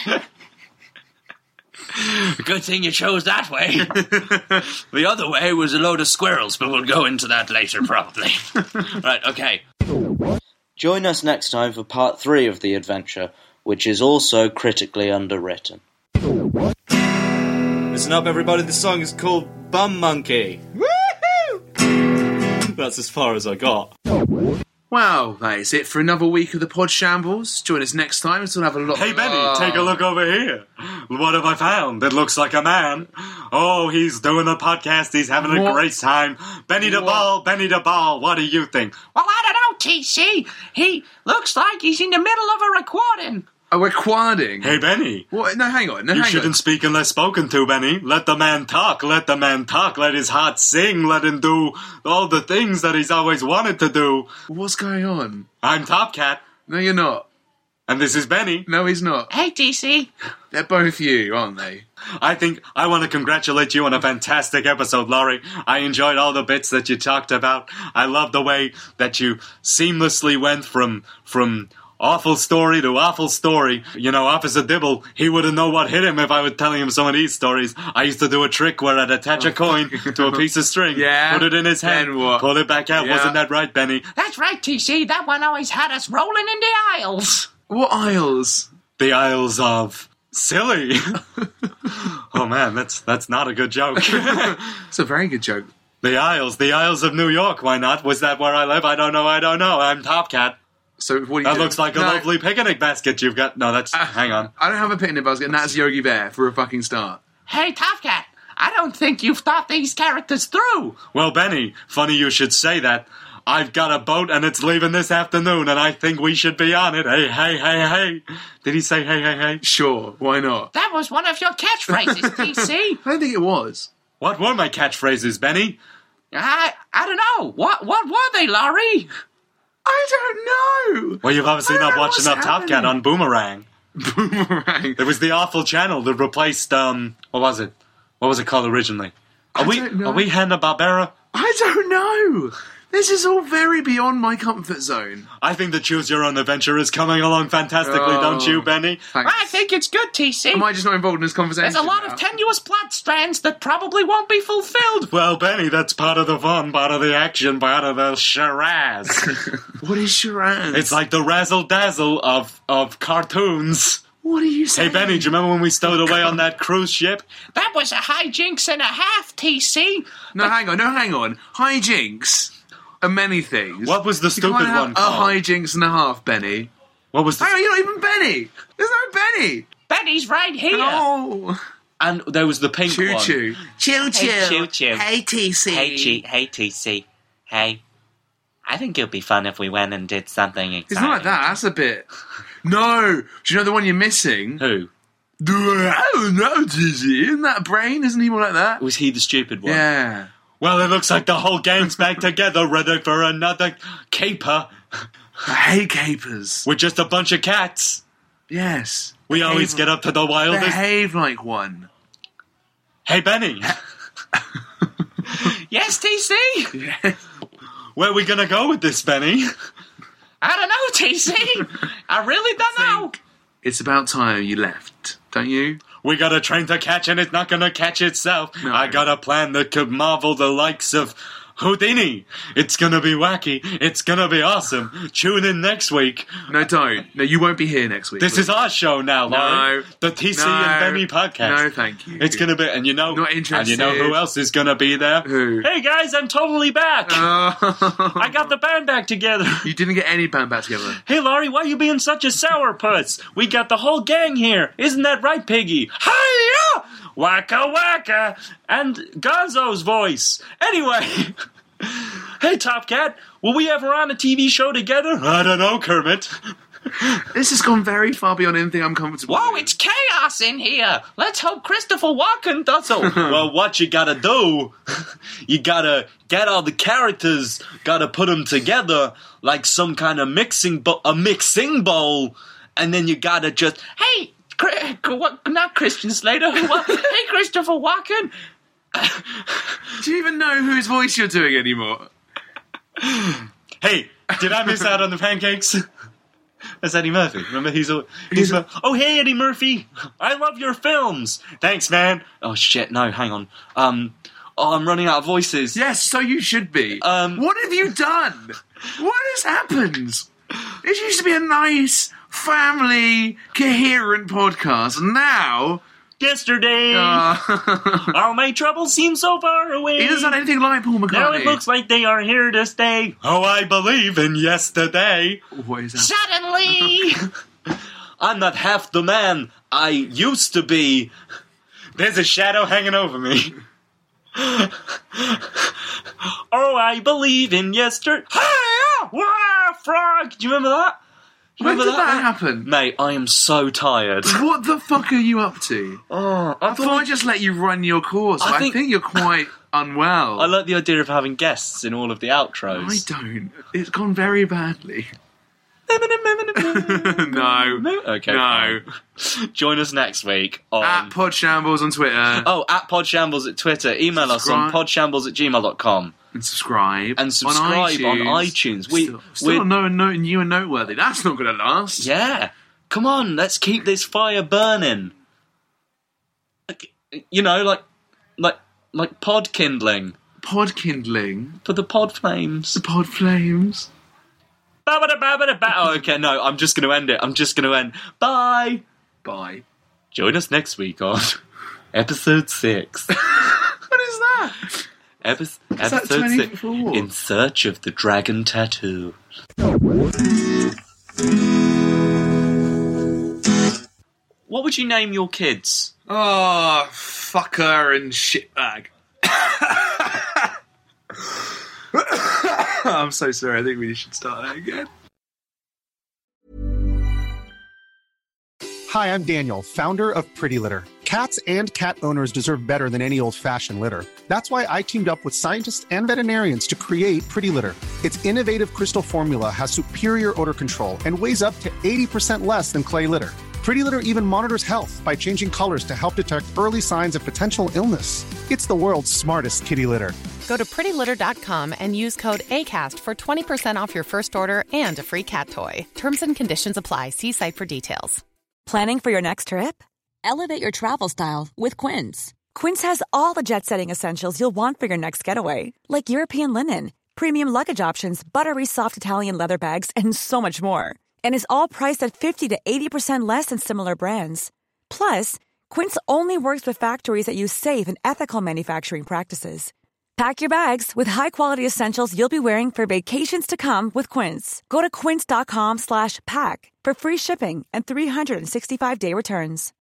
Good thing you chose that way. The other way was a load of squirrels, but we'll go into that later, probably. Right, okay. Join us next time for part three of the adventure, which is also critically underwritten. Listen up, everybody. This song is called Bum Monkey. Woohoo! That's as far as I got. Wow, that is it for another week of the Pod Shambles. Join us next time. We'll have a lot. Hey, Benny, Oh. take a look over here. What have I found? It looks like a man. Oh, he's doing a podcast. He's having a What? great time. Benny the What? Ball, Benny the Ball, what do you think? Well, I don't know, T C. He looks like he's in the middle of a recording. Oh, we're quadding. Hey, Benny. What? No, hang on. No, You hang shouldn't on. speak unless spoken to, Benny. Let the man talk. Let the man talk. Let his heart sing. Let him do all the things that he's always wanted to do. What's going on? I'm Top Cat, No, you're not. and this is Benny. No, he's not. Hey, T C. They're both you, aren't they? I think I want to congratulate you on a fantastic episode, Laurie. I enjoyed all the bits that you talked about. I love the way that you seamlessly went from from awful story to awful story. You know, Officer Dibble, he wouldn't know what hit him if I was telling him some of these stories. I used to do a trick where I'd attach a coin to a piece of string, Yeah? put it in his hand, Then what? pull it back out. Yeah. Wasn't that right, Benny? That's right, T C. That one always had us rolling in the aisles. What aisles? The Isles of Silly. Oh man, that's that's not a good joke. It's a very good joke. The Isles, the Isles of New York, why not? Was that where I live? I don't know, I don't know. I'm Top Cat. So what do you That do? looks like a No, lovely picnic basket you've got. No, that's... hang on. I don't have a picnic basket, and that's Yogi Bear for a fucking start. Hey, Top Cat. I don't think you've thought these characters through. Well, Benny, funny you should say that. I've got a boat and it's leaving this afternoon and I think we should be on it. Hey, hey, hey, hey. Did he say hey, hey, hey? Sure, why not? That was one of your catchphrases, T C. I don't think it was. What were my catchphrases, Benny? I I don't know. What what were they, Laurie? I don't know. Well, you've obviously I don't not know watched what's enough Top Cat happening. on Boomerang. Boomerang. There was the awful channel that replaced, um, what was it? What was it called originally? Are I we, don't know. are we Hanna-Barbera? I don't know. This is all very beyond my comfort zone. I think the Choose Your Own Adventure is coming along fantastically, Oh. don't you, Benny? Thanks. I think it's good, T C. Am I just not involved in this conversation? There's a lot now? of tenuous plot strands that probably won't be fulfilled. Well, Benny, that's part of the fun, part of the action, part of the charades. What is charades? It's like the razzle-dazzle of, of cartoons. What are you Hey, saying? Benny, do you remember when we stowed away on that cruise ship? That was a hijinks and a half, T C. No, hang on. No, hang on. Hijinks are many things. What was the You stupid can't have one a called? hijinks and a half, Benny. What was the... Hang on, you're not even Benny. There's no Benny. Benny's right here. Oh. And there was the pink Choo one. choo. Choo choo. Hey, Choo Choo. Hey, T C. Hey, G- hey, T C. Hey. I think it would be fun if we went and did something exciting. It's not like that. That's a bit. No. Do you know the one you're missing? Who? I don't know, T C. Isn't that Brain? Isn't he more like that? Was he the stupid one? Yeah. Well, it looks like the whole gang's back together, ready for another caper. I hate capers. We're just a bunch of cats. Yes. We always Behave- get up to the wildest. Behave like one. Hey, Benny, Yes, T C. where are we gonna go with this, Benny? I don't know, T C. I really don't know. It's about time you left, don't you? We got a train to catch and it's not gonna catch itself. No. I got a plan that could marvel the likes of Houdini. It's gonna be wacky. It's gonna be awesome. Tune in next week. No, don't. No, you won't be here next week. This is our show now, Laurie. No. The T C No. and Benny podcast. No, thank you. It's gonna be, and you know, Not and interested. you know who else is gonna be there? Who? Hey guys, I'm totally back. Oh. I got the band back together. You didn't get any band back together. Hey Laurie, why you being such a sourpuss? We got the whole gang here. Isn't that right, Piggy? Hiya! Waka waka! And Gonzo's voice. Anyway. Hey Top Cat, will we ever on a T V show together? I don't know, Kermit. This has gone very far beyond anything I'm comfortable Whoa, with. it's chaos in here. Let's hope Christopher Walken does it. Well, what you gotta do, you gotta get all the characters, gotta put them together like some kind of mixing bo- a mixing bowl, and then you gotta just, Hey, Chri- what, not Christian Slater. What? Hey, Christopher Walken. Do you even know whose voice you're doing anymore? Hey, did I miss out on the pancakes? That's Eddie Murphy. Remember, he's a... He's a oh hey Eddie Murphy, I love your films. thanks, man. Oh shit, no, hang on. Um, oh, I'm running out of voices. Yes, so you should be. Um, what have you done? What has happened? It used to be a nice, family, coherent podcast. Now... Yesterday, Uh, all my troubles seem so far away. he doesn't sound anything like Paul McCartney. Now it looks like they are here to stay. Oh, I believe in yesterday. What is that? Suddenly. I'm not half the man I used to be. There's a shadow hanging over me. Oh, I believe in yesterday. Hi, wah, frog. Do you remember that? Do you When remember did that one? happen? Mate, I am so tired. What the fuck are you up to? Oh, I thought I'd just let you run your course, I but I think- think, you're quite unwell. I like the idea of having guests in all of the I outros. don't. It's gone very badly. no. Okay. No. fine. Join us next week on... At Podshambles on Twitter. Oh, at Podshambles at Twitter. Email us on Subscribe. podshambles at gmail dot com. And subscribe. And subscribe on iTunes. We- Still, still we're- no, no, new and noteworthy. That's not going to last. Yeah. Come on, let's keep this fire burning. Like, you know, like like like pod kindling Pod kindling. for the pod flames. The pod flames. Ba-ba-da-ba-ba-da-ba- Oh, okay, no, I'm just going to end it. I'm just going to end. Bye. Bye. Join us next week on episode six. What is that? Epi- that episode six. twenty-four? In Search of the Dragon Tattoo. What would you name your kids? Oh, fucker and shitbag. I'm so sorry. I think we should start that again. Hi, I'm Daniel, founder of Pretty Litter. Cats and cat owners deserve better than any old-fashioned litter. That's why I teamed up with scientists and veterinarians to create Pretty Litter. Its innovative crystal formula has superior odor control and weighs up to eighty percent less than clay litter. Pretty Litter even monitors health by changing colors to help detect early signs of potential illness. It's the world's smartest kitty litter. Go to pretty litter dot com and use code ACAST for twenty percent off your first order and a free cat toy. Terms and conditions apply. See site for details. Planning for your next trip? Elevate your travel style with Quince. Quince has all the jet-setting essentials you'll want for your next getaway, like European linen, premium luggage options, buttery soft Italian leather bags, and so much more. And is all priced at fifty to eighty percent less than similar brands. Plus, Quince only works with factories that use safe and ethical manufacturing practices. Pack your bags with high-quality essentials you'll be wearing for vacations to come with Quince. Go to quince dot com slash pack for free shipping and three sixty-five day returns.